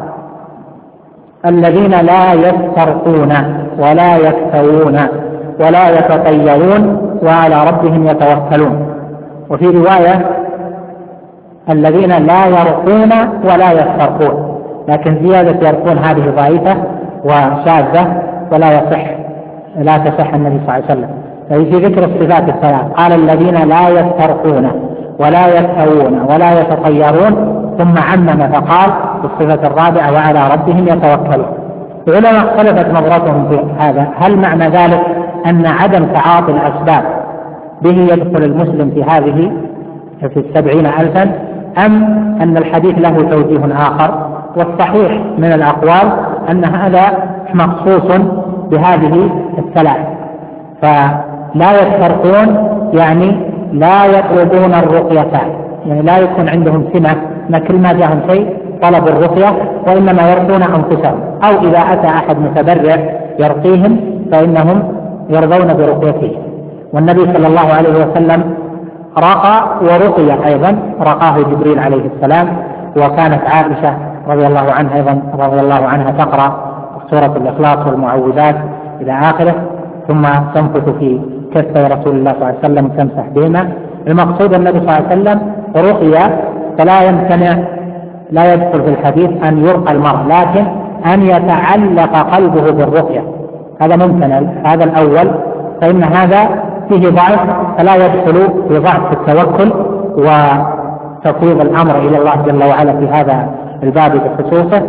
الذين لا يسترقون ولا يكتوون ولا يتطيرون وعلى ربهم يتوكلون. وفي رواية الذين لا يرقون ولا يسترقون، لكن زيادة يرقون هذه ضعيفة وشاذة ولا يصح لا تصح النبي صلى الله عليه وسلم. في ذكر الصفات الثلاث قال الذين لا يسترقون ولا يكتوون ولا يتطيرون، ثم عمم فقال بالصفة الرابعة وعلى ربهم يتوكلون. العلماء اختلفت نظرتهم في هذا، هل معنى ذلك أن عدم تعاطي الأسباب به يدخل المسلم في هذه في السبعين ألفا، أم أن الحديث له توجيه آخر؟ والصحيح من الأقوال أن هذا مخصوص بهذه الثلاث. فلا يسترقون يعني لا يطلبون الرقية، يعني لا يكون عندهم سمة ما كل ما جاءهم شيء طلب الرقية، وإنما يرقون أنفسهم، أو إذا أتى أحد متبرع يرقيهم فإنهم يرضون برقيته. والنبي صلى الله عليه وسلم رقى ورقي أيضا، رقاه جبريل عليه السلام، وكانت عائشة رضي الله عنها أيضا رضي الله عنها تقرأ سورة الإخلاص والمعوذات إلى آخره، ثم تنفث في كفي رسول الله صلى الله عليه وسلم تمسح بهما. المقصود النبي صلى الله عليه وسلم رقي، فلا يمتنع لا يدخل في الحديث أن يرقى المرء، لكن أن يتعلق قلبه بالرقية هذا ممتنع. هذا الأول فإن هذا فيه ضعف، فلا يدخل في ضعف التوكل وتفويض الأمر إلى الله جل وعلا في هذا الباب بخصوصه.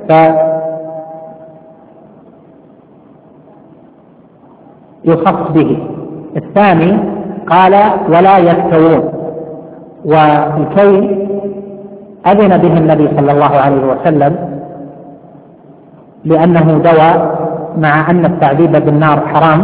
فيخص به. الثاني قال ولا يكتوون، والكي أذن به النبي صلى الله عليه وسلم لأنه دواء، مع أن التعذيب بالنار حرام،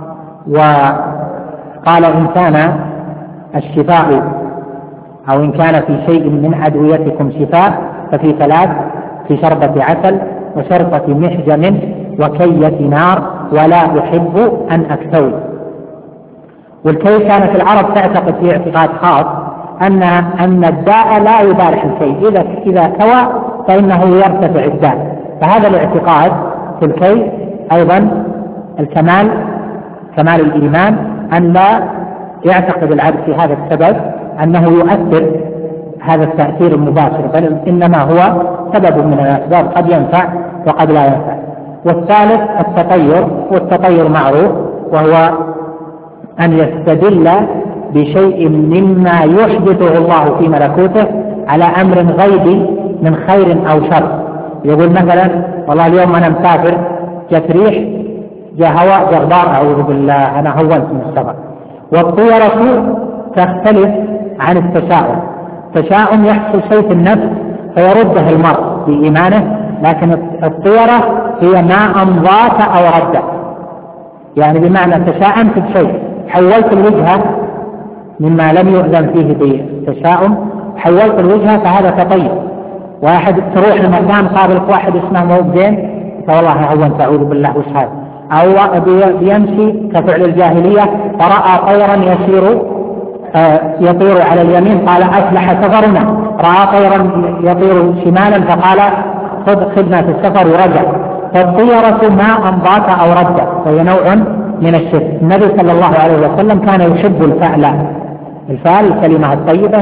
وقال إن كان الشفاء أو إن كان في شيء من أدويتكم شفاء ففي ثلاث: في شربة عسل وشربة محجم وكية نار ولا أحب أن أكتوي. والكي كانت العرب تعتقد في اعتقاد خاص أن أن الداء لا يبارح الكي، إذا إذا كوى فإنه يرتفع الداء. فهذا الاعتقاد في الكي أيضا الكمال كمال الإيمان، أن لا يعتقد العبد في هذا السبب أنه يؤثر هذا التأثير المباشر، بل إنما هو سبب من الأسباب قد ينفع وقد لا ينفع. والثالث التطير، والتطير معروف، وهو أن يستدل بشيء مما يحدثه الله في ملكوته على أمر غيبي من خير أو شر. يقول مثلا والله اليوم أنا مسافر جت ريح جاء هواء جاء غبار أعوذ بالله أنا هونت من السفر. والطيرة تختلف عن التشاؤم، التشاؤم يحصل شيء في النفس فيرده المرء بإيمانه، لكن الطيرة هي ما أمضاك أو ردك، يعني بمعنى تشاءمت بشيء حولت الوجهة مما لم يؤذن فيه بالتشاؤم، حولت الوجهة فهذا تطير. واحد تروح لمكان قابلك واحد اسمه موب زين فوالله هونت أعوذ بالله وش هذا، أو بيمشي كفعل الجاهلية فرأى طيرا يسير يطير على اليمين قال أفلح سفرنا، رأى طيرا يطير شمالا فقال خذ خدمة السفر ورجع. فالطيرة ما أمضاك أو ردك، وهي نوع من الشرك. النبي صلى الله عليه وسلم كان يحب الفعل الفعل الكلمة الطيبة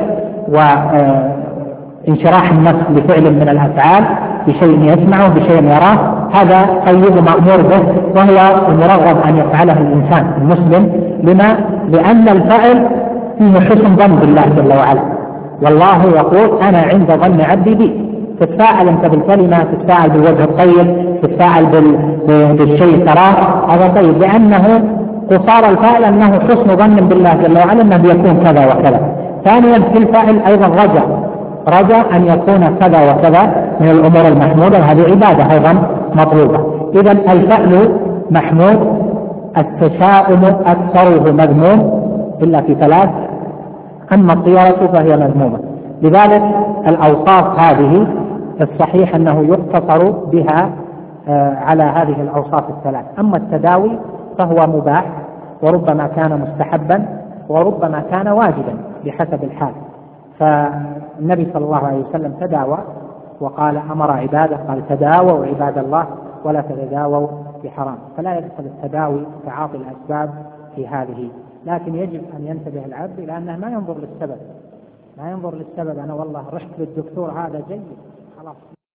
وانشراح النفس بفعل من الأفعال، بشيء يسمعه بشيء يراه، هذا طيب مأمور به، وهو المرغب أن يفعله الإنسان المسلم. لما؟ لأن الفعل فيه حسن ظن بالله جل وعلا، والله يقول أنا عند ظن عبدي بي. تتفاعل أنت بالكلمة، تتفاعل بالوجه الطيب، تتفاعل بالشيء تراه، هذا طيب، لأنه قصار الفاعل أنه حسن ظن بالله جل وعلا أنه يكون كذا وكذا. ثانيا في الفاعل أيضا رجاء، رجاء أن يكون كذا وكذا من الأمور المحمودة، وهذه عبادة أيضا مطلوبة. إذا الفعل محمود، التشاؤم أكثره مذموم إلا في ثلاث، أما الطيرة فهي مذمومة. لذلك الأوصاف هذه الصحيح أنه يقتصر بها على هذه الأوصاف الثلاث. أما التداوي فهو مباح، وربما كان مستحبا، وربما كان واجبا بحسب الحال. فالنبي صلى الله عليه وسلم تداوى وقال أمر عباده، قال تداووا عباد الله ولا تتداووا بحرام، فلا يدخل التداوي تعاطي الأسباب في هذه. لكن يجب أن ينتبه العبد إلى أنه ما ينظر للسبب، ما ينظر للسبب، أنا والله رحت للدكتور هذا جيد خلاص.